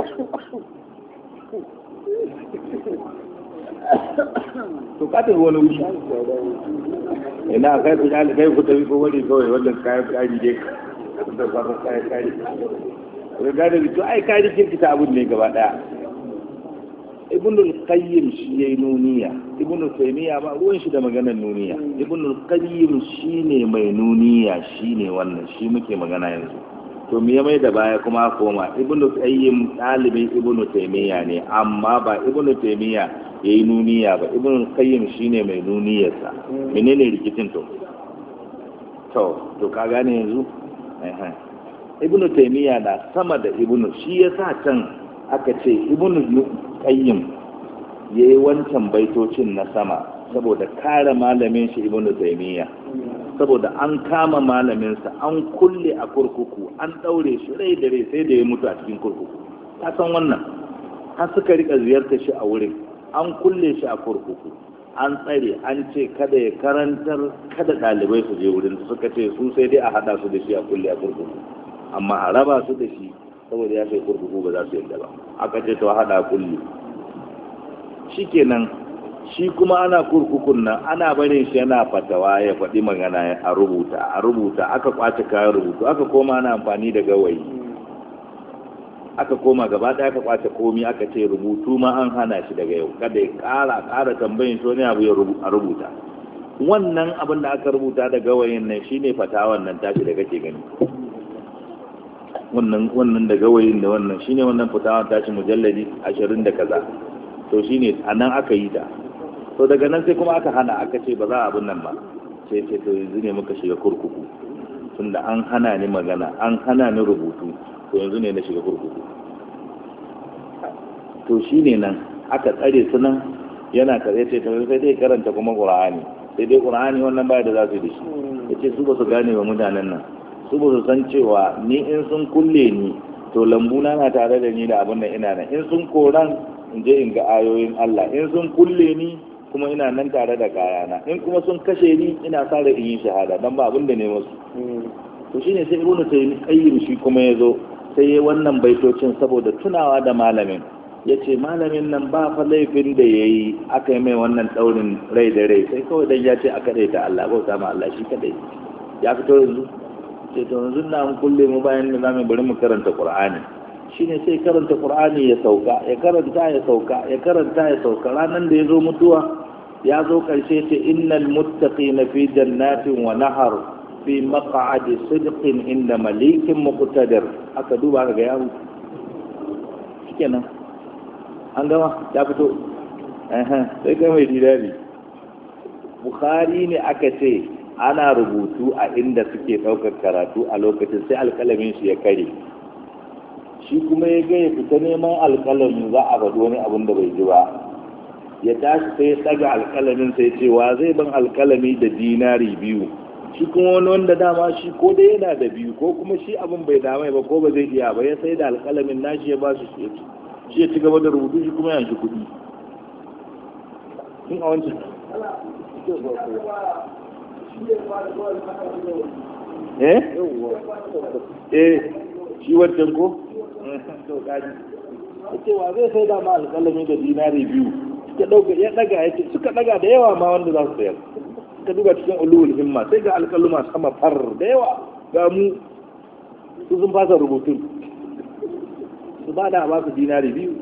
to ka ta wani wuri ina kai ku jali kai ku tafi ko wani kawai wannan kayan kari dai da sabon kayan kari ko ga da to ai kari kirkita abun ne gaba daya ibnul qayyim shi yayi nuniya ibnu taymiya ba ruwan shi da maganar nuniya ibnul qayyim shine mai nuniya shine wannan shi muke magana yanzu to me ya mai da baya kuma koma ibnu qayyim dalibin ibnu taymiya ne amma ba ibnu taymiya yayi nuniya ba ibnu qayyim shine mai nuniyarsa menene rikicin to to to ka gane yanzu eh ibnu taymiya na sama da ibnu shi yasa can aka ce ibnu qayyim yayi wancan baitocin na sama saboda kare malamin shi ibnu taymiya saboda an kama malaminsa an kulle a kurkuku an daure shi rai da rai sai da ya mutu a cikin kurkuku ka san wannan har suka rika ziyartar shi a wurin an kulle shi a kurkuku an tsare an ce kada ya karantar kada ɗalibai su je wurin suka ce su sai dai a hada su da shi a kulle a kurkuku amma a raba su da shi saboda ya kai kurkuku ba za su yadda ba aka ce to hada kulle shikenan shi kuma ana kurkukun nan ana barin shi yana fatawa ya faɗi magana a rubuta a rubuta aka kwace kayan rubutu aka koma ana amfani da gawayi aka koma gaba ɗaya aka kwace komi aka ce rubutu ma an hana shi daga yau kada ya ƙara ƙara tambayin shi wani abu a rubuta wannan abin da aka rubuta da gawayin nan shine fatawan nan tashi da kake gani wannan wannan da gawayin da wannan shine wannan fatawan tashi mujalladi ashirin da kaza to shine anan aka yi ta to daga nan sai kuma aka hana aka ce ba za a abin nan ba sai ce to yanzu ne muka shiga kurkuku tunda an hana ni magana an hana ni rubutu to yanzu ne na shiga kurkuku to shine nan aka tsare su nan yana kare ce to sai dai karanta kuma qur'ani sai dai qur'ani wannan baya da za su yi da shi yace su ba su gane ba mutanen nan su ba su san cewa ni in sun kulle ni to lambuna na tare da ni da abin nan ina nan in sun koran in je in ga ayoyin Allah in sun kulle ni kuma ina nan tare da kayana in kuma sun kashe ni ina sa da in yi shahada dan ba abin da ne musu to shine sai ibnu qayyim shi kuma yazo sai yayi wannan baitocin saboda tunawa da malamin yace malamin nan ba fa laifin da yayi aka yi mai wannan daurin rai da rai sai kawai dan ya ce aka dai ta Allah bauta ma Allah shi kadai ya fito yanzu sai to yanzu na mun kulle mu bayan da zamu bari mu karanta Qur'ani shine sai karanta Qur'ani ya sauka ya karanta ya sauka ya karanta ya sauka ranan da yazo mutuwa ya zo karshe ce innal muttaqina fi jannatin wa nahar fi maq'adi sidqin inda malikin muqtadir aka duba aka ga yaro shikenan an gama ya fito eh sai kai mai didari Bukhari ne aka ce ana rubutu a inda suke daukar karatu a lokacin sai alƙalamin shi ya kare shi kuma ya ga ya fita neman alƙalamin za a faɗi wani abin da bai ji ba ya tashi sai ya ɗaga alƙalamin sai ce wa zai ban alƙalami da dinari biyu shi kuma wani wanda dama shi ko dai yana da biyu ko kuma shi abin bai damai ba ko ba zai iya ba ya sai da alƙalamin nashi ya ba su shi ya ci gaba da rubutu shi kuma yanshi kuɗi tun a wancan eh eh shi wancan ko to kaji cewa zai sai da ma alƙalami da dinari biyu suka dauka ya daga yace suka daga da yawa ma wanda za su sayar ka duba cikin ulul himma sai ga alƙaluma sama far da yawa ga mu su sun fasa rubutun su ba da ba su dinari biyu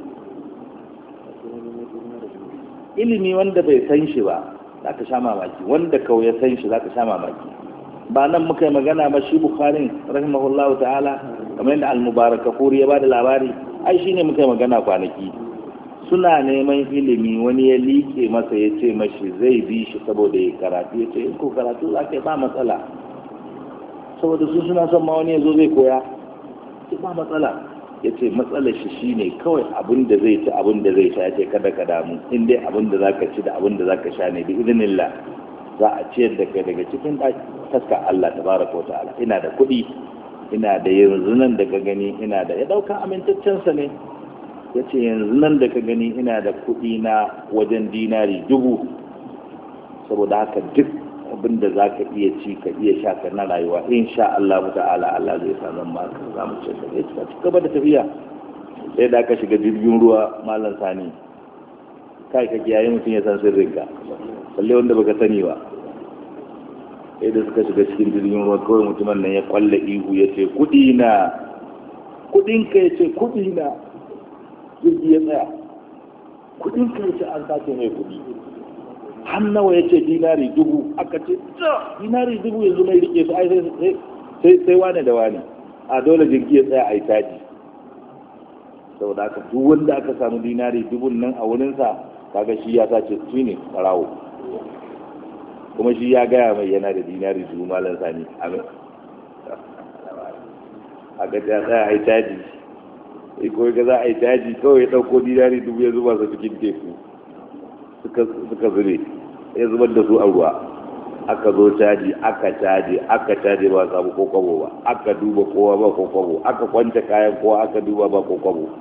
ilimi wanda bai san shi ba za ka sha mamaki wanda kawai ya san shi za ka sha mamaki ba nan muka yi magana ba shi bukharin rahimahullahu ta'ala kamar yadda al-mubarak kafuri ya ba da labari ai shi ne muka yi magana kwanaki suna neman ilimi wani ya liƙe masa ya ce mashi zai bi shi saboda ya karatu ya ce in ko karatu za ka yi ba matsala saboda su suna son ma wani ya zo zai koya ce ba matsala ya ce matsalar shi shi ne kawai abin da zai ci abin da zai sha ya ce kada ka damu in dai abin da za ka ci da abin da za ka sha ne bi idinillah za a ciyar da kai daga cikin taska Allah tabaraka wa ta'ala ina da kuɗi ina da yanzu nan da ka gani ina da ya ɗauka amintaccensa ne ya ce yanzu nan da ka gani ina da kuɗi na wajen dinari dubu saboda haka duk abin da za ka iya ci ka iya sha ka na rayuwa insha Allah ta'ala Allah zai sa zan ba ka za mu ce ka ya ci gaba da tafiya sai da ka shiga jirgin ruwa malam sani kai ka kiyaye mutum ya san sirrinka balle wanda baka sani ba sai da suka shiga cikin jirgin ruwa kawai mutumin nan ya kwalle ihu ya ce kuɗi na kuɗin ka ya ce kuɗi na jirgi ya tsaya kuɗin ka ya ce an sace mai kuɗi har nawa ya ce dinari dubu aka ce dinari dubu yanzu mai rike su ai sai sai wane da wane a dole jirgi ya tsaya a yi taji saboda haka duk wanda aka samu dinari dubun nan a wurinsa kaga shi ya sace shi ne farawo kuma shi ya gaya mai yana da dinari dubu malam sani amin aka ta tsaya a yi taji sai kawai ga za a yi taji kawai ya ɗauko dinari dubu ya zuba su cikin teku suka zube ya zubar da su a ruwa aka zo caji aka caji aka caji ba samu ko kwabo ba aka duba kowa ba ko kwabo aka kwance kayan kowa aka duba ba ko kwabo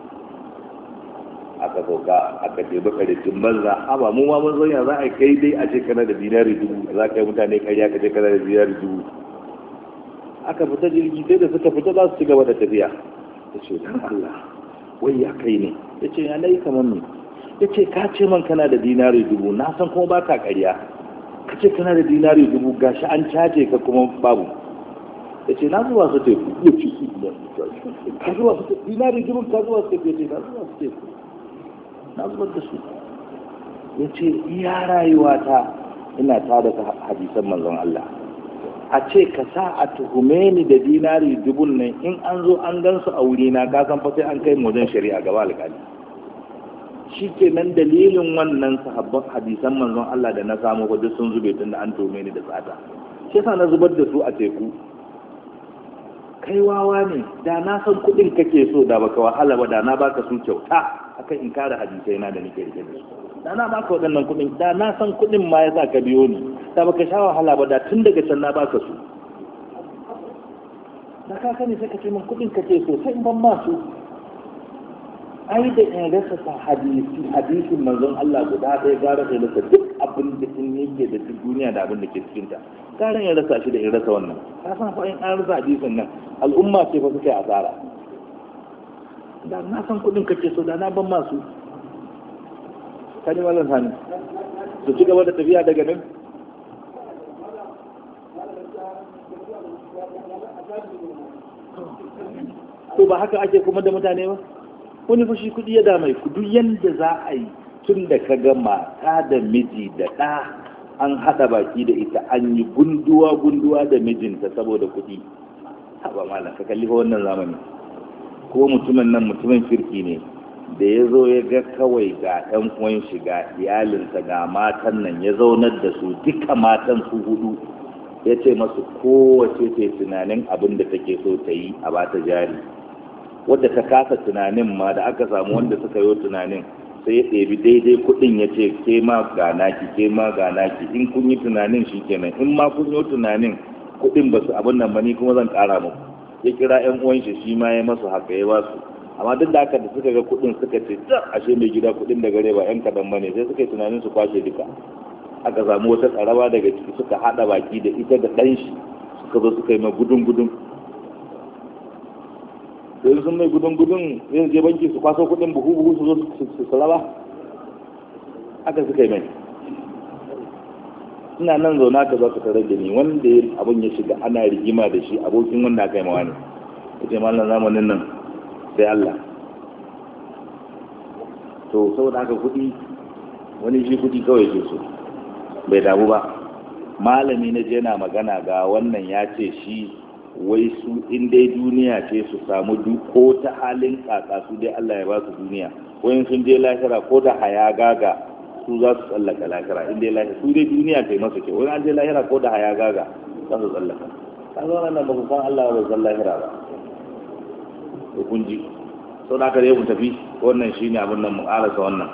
aka sauka aka ce baka da cin banza haba mu ma mun zonya za a kai dai a ce kana da dinari dubu za ka yi mutane karya ka ce kana da dinari dubu aka fita jirgi sai da suka fita za su ci gaba da tafiya ya ce dan Allah wai ya kai ne ya ce ya nai kamar ni ya ce ka ce man kana da dinari dubu na san kuma ba ka karya ka ce kana da dinari dubu gashi an caje ka kuma babu ya ce na zuwa su teku ya ce ka zuwa su teku dinari dubu ka zuwa su teku ya ce na zuwa su teku na zubar da su ya ce iya rayuwa ta ina tada ta hadisan manzon Allah a ce ka sa a tuhume ni da dinari dubun nan in an zo an gan su a wuri na ka san fa sai an kai mu wajen shari'a gaba alƙali shi ke nan dalilin wannan sahabban hadisan manzon Allah da na samu wajen sun zube tun da an tuhume ni da tsada shi yasa na zubar da su a teku kai wawa ne da na san kuɗin kake so da baka wahala ba da na baka su kyauta akan in kare hadisai na da nake rike da su da na baka waɗannan kuɗin da na san kuɗin ma ya sa ka biyo ni da baka sha wahala ba da tun daga can na baka su da ka sani sai ka ce min kuɗin kake so sai in ban ma su ai da in rasa sa hadisi hadisin manzon Allah guda ɗaya gara da rasa duk abin da in yake da duk duniya da abin da ke cikin ta gara in rasa shi da in rasa wannan ka san fa in an rasa hadisin nan al'umma ce fa suke asara da na san kuɗin kake so da na ban masu kani malam sani su ci gaba da tafiya daga nan to ba haka ake kuma da mutane ba wani fashi kudi ya damai ku duk yanda za a yi tun da ka ga mata da miji da ɗa an haɗa baki da ita an yi gunduwa gunduwa da mijinta saboda kudi haɓa malam ka kalli wannan zamani ko mutumin nan mutumin kirki ne da ya zo ya ga kawai ga ɗan uwan shi ga iyalinsa ga matan nan ya zaunar da su duka matan su hudu ya ce masu kowace ce tunanin abin da take so ta yi a bata jari wadda ta kasa tunanin ma da aka samu wanda suka yi tunanin sai ya ɗebi daidai kuɗin ya ce ke ma ga naki ke ma ga naki in kun yi tunanin shi kenan in ma kun yi tunanin kuɗin ba su abin nan ba ni kuma zan ƙara muku ya kira yan uwan shi shi ma ya masu haka ya ba su amma duk da haka da suka ga kuɗin suka ce ta ashe mai gida kuɗin da gare ba yan kadan bane sai suka yi tunanin su kwashe duka aka samu wata tsaraba daga ciki suka haɗa baki da ita da ɗan shi suka zo suka yi mai gudun gudun sai sun mai gudun gudun zai je banki su kwaso kudin buhu buhu su zo su salaba haka suka yi mai. ina nan zauna ka za ka tarar da ni wanda abin ya shiga ana rigima da shi abokin wanda aka yi mawa ne ya ce mallan zamanin nan sai Allah. to saboda haka kudi wani shi kudi kawai ke so bai damu ba. malami na je na magana ga wannan ya ce shi wai su in dai duniya ce su samu ko ta halin kaka su dai Allah ya ba su duniya wayan sun je lahira ko da haya gaga su za su tsallaka lahira in dai lahira su dai duniya kai masa ke wani an je lahira ko da haya gaga za su tsallaka. ka zo nan ba ku san Allah ba san lahira ba to kun ji sau da aka dai mu tafi wannan shine abin nan mu karasa wannan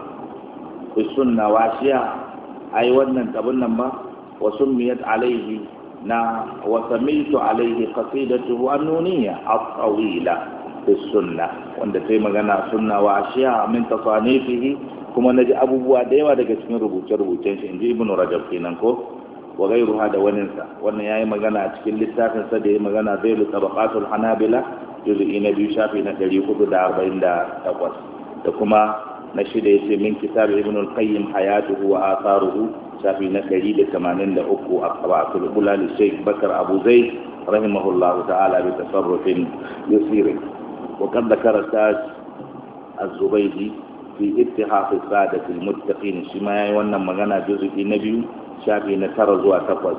ku sunna washiya ai wannan abin nan ba wa summiyat alaihi na wa samitu alaihi qasidatuhu annuniyya at-tawila fi sunna wanda sai magana sunna washiya min tasanifihi kuma naji abubuwa da yawa daga cikin rubuce-rubucen shi inji ibnu rajab kenan ko wa ghayruha da waninsa wannan yayi magana a cikin littafin sa da yayi magana zailu tabaqatul hanabila juz'i na biyu shafi na ɗari hudu da arba'in da takwas da kuma na shida yace min kitab ibn al-qayyim hayatuhu wa atharuhu shafi na ɗari da tamanin da uku a qabatul ula li shaykh bakar abu zaid rahimahullahu ta'ala bi tasarrufin yusir wa qad dhakara taj az-zubaydi fi ittihaf as-sadat al-muttaqin shi ma yayi wannan magana juz'i na biyu shafi na tara zuwa takwas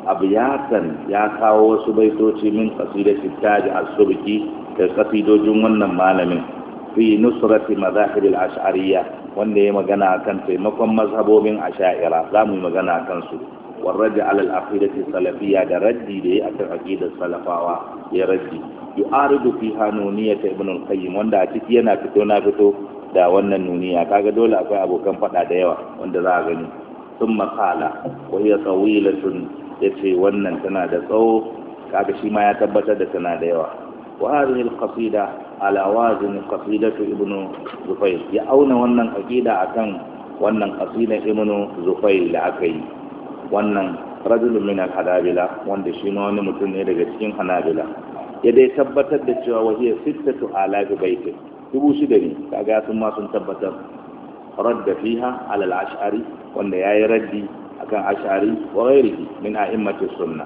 abiyatan ya kawo wasu baitoci min qasidati taj as-subki da qasidojin wannan malamin fi nusrati madahib al-ash'ariyya wanda ya magana akan taimakon mazhabobin ash'ira zamu yi magana akan su warraja ala al-aqidati salafiyya da raddi da ya akan aqidar salafawa ya raddi yu'aridu fi hanuniyat ibn al-qayyim wanda a ciki yana fito na fito da wannan nuniya kaga dole akwai abokan fada da yawa wanda za a gani thumma qala wa hiya tawilatun yace wannan tana da tsawo kaga shi ma ya tabbatar da tana da yawa wa hadhihi al-qasida ala wazin qasidatu ibnu zufair ya auna wannan aqida akan wannan qasida ibnu zufair da aka yi wannan rajulun min al-hanabila wanda shi ne wani mutum ne daga cikin hanabila ya dai tabbatar da cewa wahiya sittatu alaf bait dubu shida ne kaga sun ma sun tabbatar radda fiha ala al-ash'ari wanda yayi raddi akan ash'ari wa ghairihi min a'immati sunnah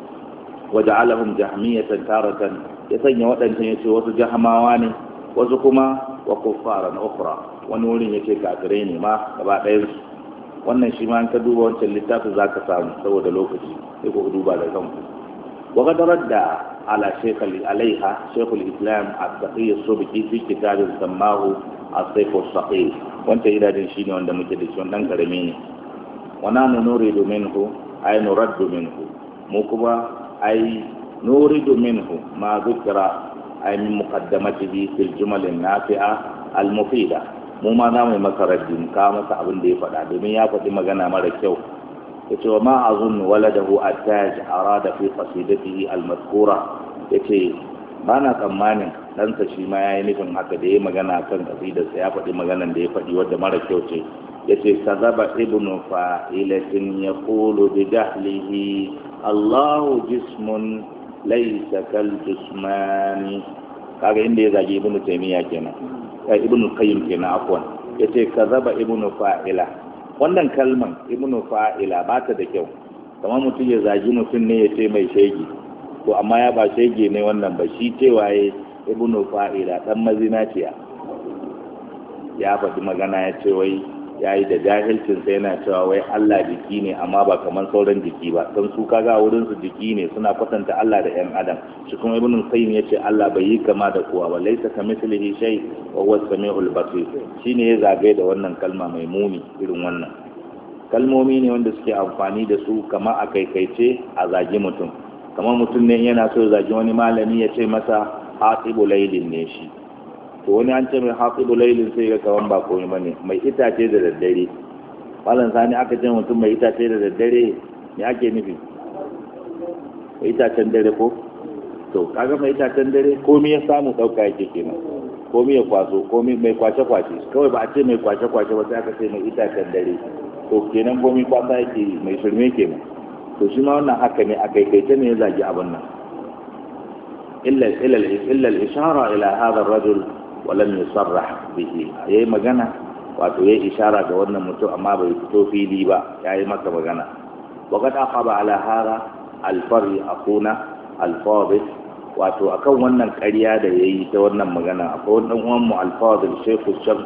waja'alahum jahmiyatan taratan ya sanya waɗancan ya ce wasu jahamawa ne wasu kuma wa kuffaran ukhra wani wurin ya ce kafirai ne ma gaba ɗayan su wannan shi ma an ka duba wancan littafin za ka samu saboda lokaci sai ku duba da kanku wa qad radda ala shaykh alaiha shaykhul islam at-taqi as-subki fi kitabin sammahu as-sayf as-saqil wancan idadin shi ne wanda muke da shi wannan karami ne wa nanu nuridu minhu ay nuraddu minhu mu kuma ay نورد منه ما ذكر أي من مقدمته في الجمل النافعة المفيدة mu ma za mu yi masa raddin ka masa abin da ya faɗa domin ya faɗi magana mara kyau ya ce wa ma a zunnu waladahu attaj arada fi qasidatihi al-madhkura ya ce ba na tsammanin ɗansa shi ma ya yi nufin haka da ya magana kan qasidarsa ya faɗi maganan da ya faɗi wadda mara kyau ce ya ce kazaba ibnu fa'ilatin yaqulu bi jahlihi Allahu jismun laysa kal jismani kaga inda ya zagi ibnu taymiya kenan kai ibnu qayyim kenan afwan yace kazaba ibnu fa'ila wannan kalman ibnu fa'ila ba ta da kyau kamar mutum ya zagi mutum ne yace mai shege to amma ya ba shege ne wannan ba shi cewa ya ibnu fa'ila dan mazinaciya ya faɗi magana ya ce wai yayi da jahilcin sai yana cewa wai Allah jiki ne amma ba kamar sauran jiki ba don su kaga wurin su jiki ne suna kwatanta Allah da ƴan adam shi kuma ibnu qayyim yace Allah bai yi kama da kowa ba laysa kamithlihi shay wa huwa as-sami'ul basir shine ya zagaye da wannan kalma mai muni irin wannan kalmomi ne wanda suke amfani da su kama a kaikaice a zagi mutum kamar mutum ne yana so ya zagi wani malami ya ce masa hatibu laylin ne shi to wani an ce mai haƙibu lailin sai ga kawan ba komai bane mai itace da daddare malam sani aka ce mutum mai itace da daddare me ake nufi mai itacen dare ko to kaga mai itacen dare komai ya samu ɗauka yake kenan komai ya kwaso komai mai kwace kwace kawai ba a ce mai kwace kwace ba sai aka ce mai itacen dare to kenan komai kwasa yake mai shirme kenan to to shi ma wannan haka ne a kaikaice ne ya zagi abin nan illa illa illa al-ishara ila hadha ar-rajul wa lam yusarrah bihi yayi magana wato yayi ishara ga wannan mutum amma bai fito fili ba yayi maka magana wa qad aqaba ala hadha al-fari akuna al-fadil wato akan wannan ƙarya da yayi ta wannan magana akwai wannan uwan mu al-fadil shaykh al-shams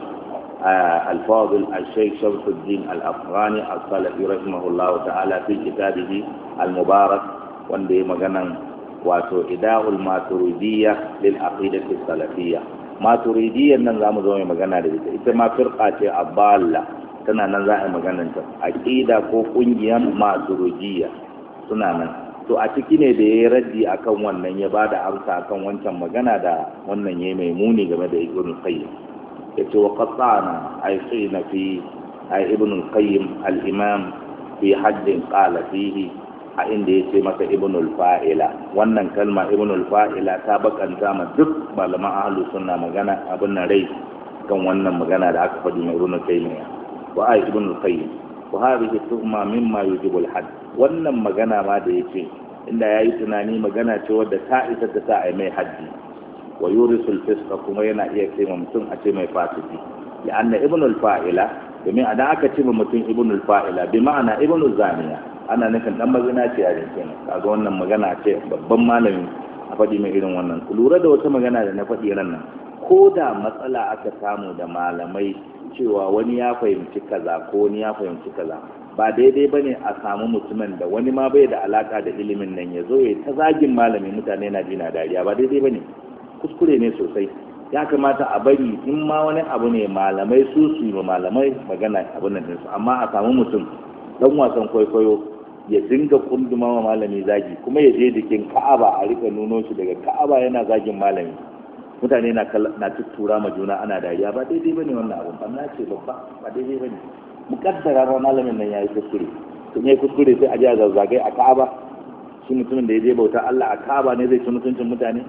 al-fadil al-shaykh Shamsuddin al-Afghani al-Salafi rahimahullah ta'ala fi kitabihi al-mubarak wanda yayi maganan wato ida'ul maturidiyya lil aqidati salafiyya maturidiyyan nan zamu zo mai magana da ita ita ma firqa ce aballa tana nan za a yi maganar ta aqida ko kungiyar maturidiyya suna nan to a ciki ne da yayi raddi akan wannan ya bada amsa akan wancan magana da wannan yayi mai muni game da Ibn Qayyim yace wa qatta'na ay sayna fi ay Ibn Qayyim al-imam fi haddin qala fihi a inda ya ce masa ibnul fa'ila wannan kalma ibnul fa'ila ta bakanta ma duk malaman ahlus sunna magana abin nan rai kan wannan magana da aka faɗi mai ibnul qayyim wa ai ibnul qayyim wa hadhihi tuhma mimma yujibu al-hadd wannan magana ma da yace inda yayi tunani magana ce wadda ta isa ta sa ai mai haddi wa yurisul fisqa kuma yana iya kai mutum a ce mai fasiki ya anna ibnul fa'ila domin idan aka ce mutum ibnul fa'ila bi ma'ana ibnul zaniya ana nufin dan magana ce a yankin kaga wannan magana ce babban malami a faɗi mai irin wannan ku lura da wata magana da na faɗi ran nan ko da matsala aka samu da malamai cewa wani ya fahimci kaza ko wani ya fahimci kaza ba daidai bane a samu mutumin da wani ma bai da alaka da ilimin nan ya zo ya ta zagin malami mutane na jina dariya ba daidai bane kuskure ne sosai ya kamata a bari in ma wani abu ne malamai su su yi malamai magana abin nan ɗinsu amma a samu mutum dan wasan kwaikwayo ya dinga kunduma wa malami zagi kuma ya je jikin ka'aba a rika nuno shi daga ka'aba yana zagin malami mutane na na tuttura ma juna ana dariya ba daidai bane wannan abun ba ce babba ba daidai bane mukaddara ba malamin nan yayi kuskure to ne kuskure sai a ji a zazzagai a ka'aba shi mutumin da ya je bauta Allah a ka'aba ne zai ci mutuncin mutane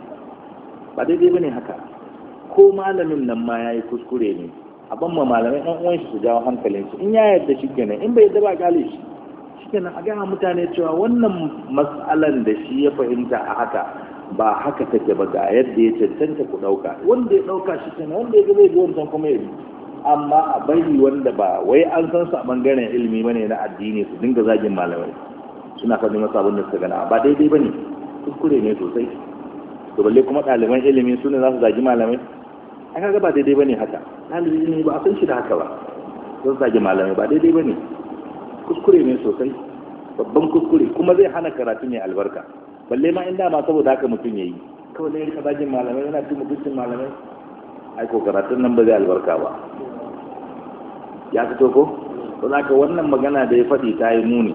ba daidai bane haka ko malamin nan ma yayi kuskure ne a ban ma malamai ɗan uwan shi su jawo hankalin shi in ya yarda shi kenan in bai yarda ba gale shi shikenan a gaya mutane cewa wannan matsalan da shi ya fahimta a haka ba haka take ba ga yadda ya cancanta ku ɗauka wanda ya ɗauka shi kenan wanda ya ga zai bi wancan kuma ya bi amma a bari wanda ba wai an san su a bangaren ilimi bane na addini su dinga zagin malamai suna faɗi masa abin da suka gana ba daidai bane kuskure ne sosai to balle kuma ɗaliban ilimi su ne za su zagi malamai an kaga ba daidai bane haka ɗalibin ilimi ba a san shi da haka ba sun zagi malamai ba daidai bane kuskure ne sosai babban kuskure kuma zai hana karatun ya albarka balle ma inda ma saboda haka mutum ya yi kawai da ya zagin malamai yana cin mutuncin malamai aiko karatun nan ba zai albarka ba ya fito ko to zaka wannan magana da ya faɗi ta yi muni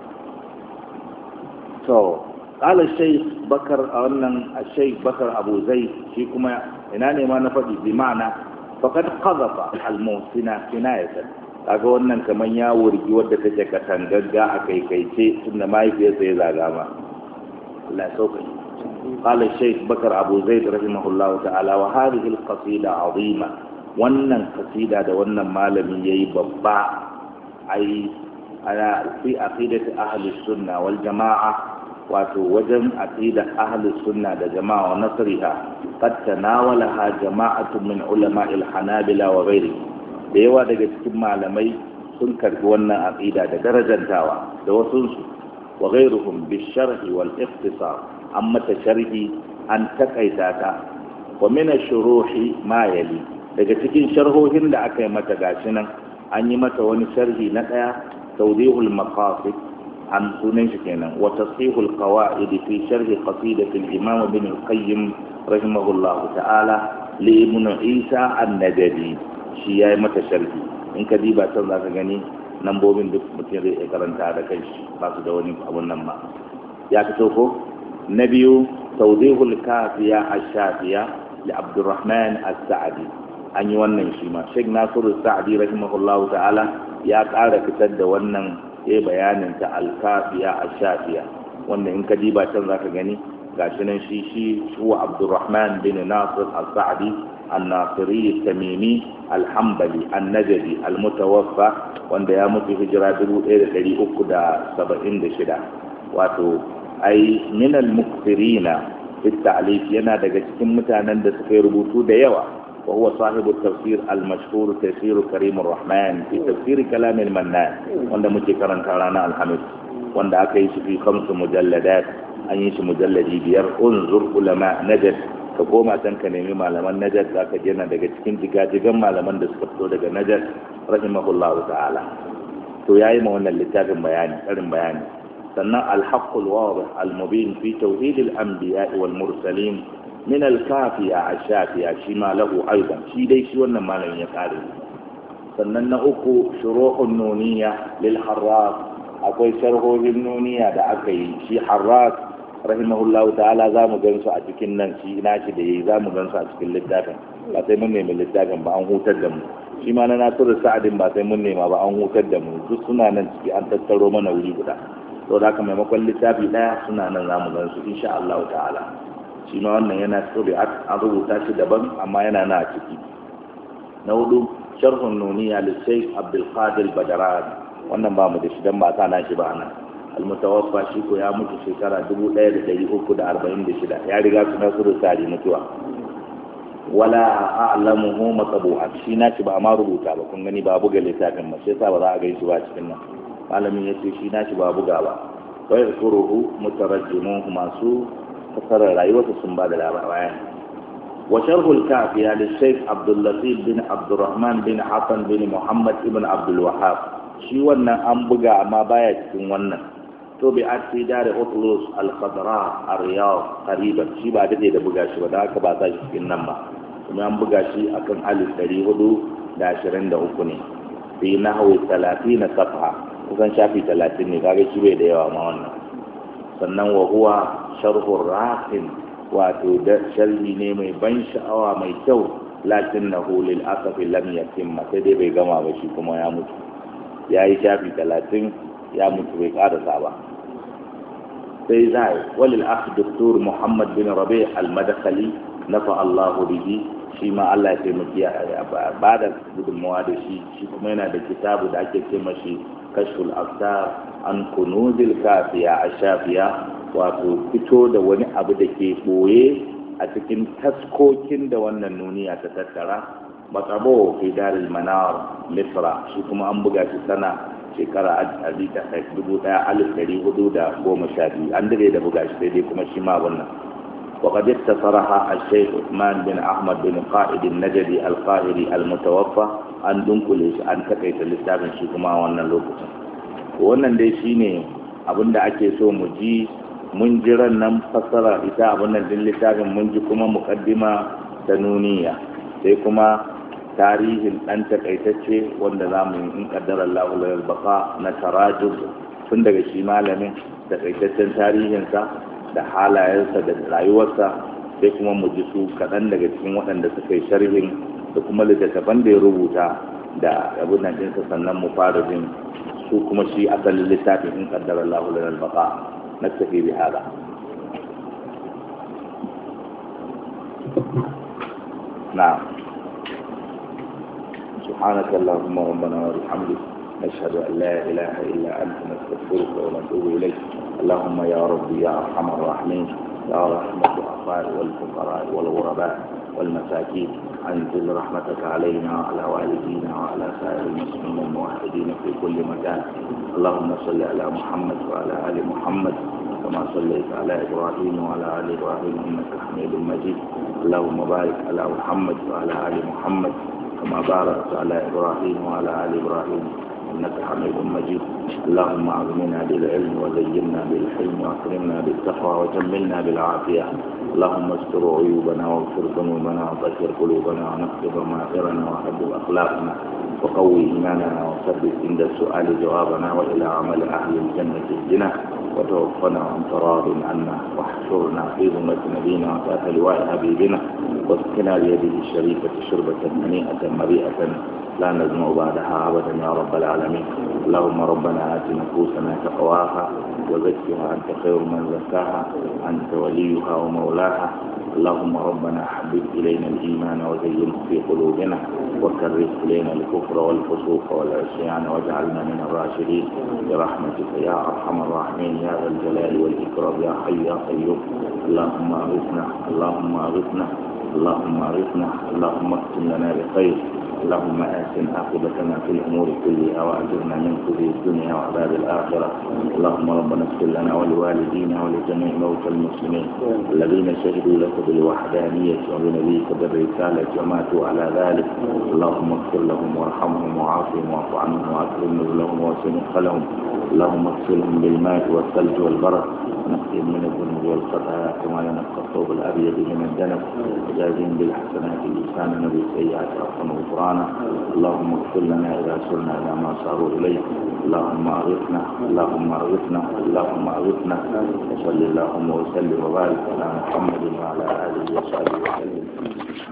to qala shaykh bakar a wannan shaykh bakar abu zai shi kuma ina ne ma na faɗi bi ma'ana faqad qadhafa al-mawsina kinayatan kaga wannan kaman ya wurgi wadda take katangagga a kaikaice tunda mahaifiyarsa ya zaga ma Allah ya sauka qala shaykh bakar abu zaid rahimahullahu ta'ala wa hadhihi al-qasida 'azima wannan qasida da wannan malami yayi babba ai ala fi aqidati ahli sunna wal jamaa wato wajen aqida ahli sunna da jamaa wa nasriha qad tanawalaha jama'atun min ulama al-hanabila wa ghayrihim da yawa daga cikin malamai sun karbi wannan aqida da darajantawa da wasu su wa ghayruhum bi sharhi wal ikhtisar amma ta sharhi an takaita ta wa min ash-shuruhi ma yali daga cikin sharhohin da aka yi mata gashi nan an yi mata wani sharhi na daya tawdihul maqasid an sunan shi kenan wa tasihul qawaid fi sharhi qasidati al-imam ibn al-qayyim rahimahullahu ta'ala li ibn isa an-najdi shi ya yi mata sharhi in ka diba can za ka gani lambobin duk mutum zai karanta da kai ba su da wani abun nan ba ya fito ko na biyu tawdihul kafiya ash-shafiya li abdurrahman as-sa'di an yi wannan shi ma sheikh nasiru sa'di rahimahullahu ta'ala ya ƙara fitar da wannan ya bayanin ta al-kafiya ash-shafiya wanda in ka diba can za ka gani gashi nan shi shi huwa abdurrahman bin nasir as-sa'di الناصري التميمي الحنبلي النجدي المتوفى wanda ya mutu hijira dubu ɗaya da ɗari uku da saba'in da shida wato ai min al-mukthirina fi ta'lif yana daga cikin mutanen da suka yi rubutu da yawa wa huwa sahibu tafsir al-mashhur tafsir karim ar-rahman fi tafsir kalam al-mannan wanda muke karanta ranar alhamis wanda aka yi shi fi khamsu mujalladat an yi shi mujalladi biyar unzur ulama najd ka koma can ka nemi malaman najd zaka je na daga cikin jigajigan malaman da suka fito daga najd rahimahullahu ta'ala to yayi ma wannan littafin bayani karin bayani sannan al-haqqul wadih al-mubin fi tauhid al-anbiya wal mursalin min al-kafiya ash-shafiya shi ma lahu aidan shi dai shi wannan malamin ya kare sannan na uku shuruhun nuniyya lil harras akwai sharhohin nuniya da aka yi shi harras rahimahullahu ta'ala za mu gan su a cikin nan shi ina shi da yayi za mu gan su a cikin littafin ba sai mun nemi littafin ba an hutar da mu shi ma na nasiru sa'adin ba sai mun nema ba an hutar da mu duk suna nan ciki an tattaro mana wuri guda to da haka maimakon littafi daya suna nan za mu gan su insha Allah ta'ala shi ma wannan yana tsori an rubuta shi daban amma yana na ciki na hudu sharhun nuniya li Sheikh Abdul Qadir Badaran wannan ba mu da shi dan ba ta na shi ba nan almutawaffa shi ko ya mutu shekara dubu ɗaya da ɗari uku da arba'in da shida ya riga su nasiru sari mutuwa wala a'lamuhu matbu'an shi na shi ba ma rubuta ba kun gani ba buga littafin ba sai sa ba za a gaishe ba cikin nan malamin yace shi na shi ba buga ba wai kuruhu mutarajjimu masu fasarar rayuwarsa sun ba da labarai wa sharhul kafiya li Sheikh Abdul Latif bin Abdurrahman bin Hassan bin Muhammad ibn Abdul Wahhab shi wannan an buga amma baya cikin wannan to bi ati dare utlus al-khadra ar-riyad qariban shi ba dade da buga shi ba da haka ba sa shi cikin nan ba kuma an buga shi akan alif ɗari hudu da ashirin da uku ne fi nahwi talatin safha kusan shafi talatin ne kaga shi bai da yawa ma wannan sannan wa huwa sharhur raqin wato da sharhi ne mai ban sha'awa mai kyau lakinnahu lil asafi lam yatimma sai dai bai gama ba shi kuma ya mutu ya yi shafi talatin ya mutu bai karasa ba sai zai walil akh doktor Muhammad bin Rabi' al-Madkhali nafa Allahu bihi shi ma Allah ya taimaki ya ba da gudunmawa da shi shi kuma yana da kitabu da ake ce mashi kashful afsar an kunuzil kafiya ash-shafiya wato fito da wani abu da ke boye a cikin taskokin da wannan nuniya ta tattara matsabo fi daril manar misra shi kuma an buga shi sana shekara a ta dubu daya alif dari hudu da goma sha biyu an dare da buga shi daidai kuma shi ma wannan وقد اختصرها الشيخ عثمان بن أحمد بن قائد النجدي القاهري المتوفى أن دنكل أن تكيت للتابن shi kuma wannan lokacin wannan dai shine abin da ake so mu ji mun jiran nan fassara ita abin nan din littafin mun ji kuma muqaddima ta nuniya sai kuma tarihin ɗan takaitacce wanda za mu yi in ƙaddara Allah lalal baka na tarajus tun daga shi malamin takaitaccen tarihinsa da halayensa da rayuwarsa sai kuma mu ji su kaɗan daga cikin waɗanda suka yi sharhin da kuma littattafan da ya rubuta da abin nan ɗinsa sannan mu fara jin su kuma shi asalin littafin in ƙaddara Allah lalal baka na tafi bi hada. Na'am. سبحانك اللهم ربنا وبحمدك نشهد أن لا إله إلا أنت نستغفرك ونتوب إليك اللهم يا ربي يا أرحم الراحمين يا رحمة الضعفاء والفقراء والغرباء والمساكين أنزل رحمتك علينا وعلى والدينا وعلى سائر المسلمين الموحدين في كل مكان اللهم صل على محمد وعلى آل محمد كما صليت على إبراهيم وعلى آل إبراهيم إنك حميد مجيد اللهم بارك على محمد وعلى آل محمد كما باركت على إبراهيم وعلى آل إبراهيم إنك حميد مجيد اللهم أغننا بالعلم وزينا بالحلم وأكرمنا بالتقوى وجملنا بالعافية اللهم استر عيوبنا واغفر ذنوبنا وطهر قلوبنا ونقض ضمائرنا وحبب أخلاقنا وقوي إيماننا وثبت عند السؤال جوابنا وإلى عمل أهل الجنة اهدنا وتوفنا عن تراض عنا واحشرنا في ذمة نبينا وتحت لواء حبيبنا واسقنا بيده الشريفة شربة هنيئة مريئة لا نزمع بعدها أبدا يا رب العالمين اللهم ربنا آت نفوسنا تقواها وزكها أنت خير من زكاها أنت وليها ومولاها اللهم ربنا حبب إلينا الإيمان وزينه في قلوبنا وكره إلينا الكفر والفسوق والعصيان واجعلنا من الراشدين برحمتك يا أرحم الراحمين يا ذا الجلال والإكرام يا حي يا قيوم. اللهم أغثنا اللهم أغثنا اللهم أغثنا اللهم اختم لنا بخير. اللهم آسن عاقبتنا في الأمور كلها وأجرنا من خزي الدنيا وعذاب الآخرة. اللهم ربنا اغفر لنا ولوالدينا ولجميع موتى المسلمين الذين شهدوا لك بالوحدانية وبنبيك بالرسالة وماتوا على ذلك. اللهم اغفر لهم وارحمهم وعافهم واعف عنهم وأكرم نزلهم واسع مدخلهم. اللهم اغسلهم بالماء والثلج والبرد ونقهم من الذنوب والخطايا كما ينقى الثوب الأبيض من الدنس وجازهم بالحسنات لسانا بالسيئات عفوا وغفرانا. اللهم اغفر لنا إذا سرنا إلى ما صاروا إليه. اللهم أغثنا اللهم أغثنا اللهم أغثنا وصل اللهم وسلم وبارك على محمد وعلى آله وصحبه وسلم.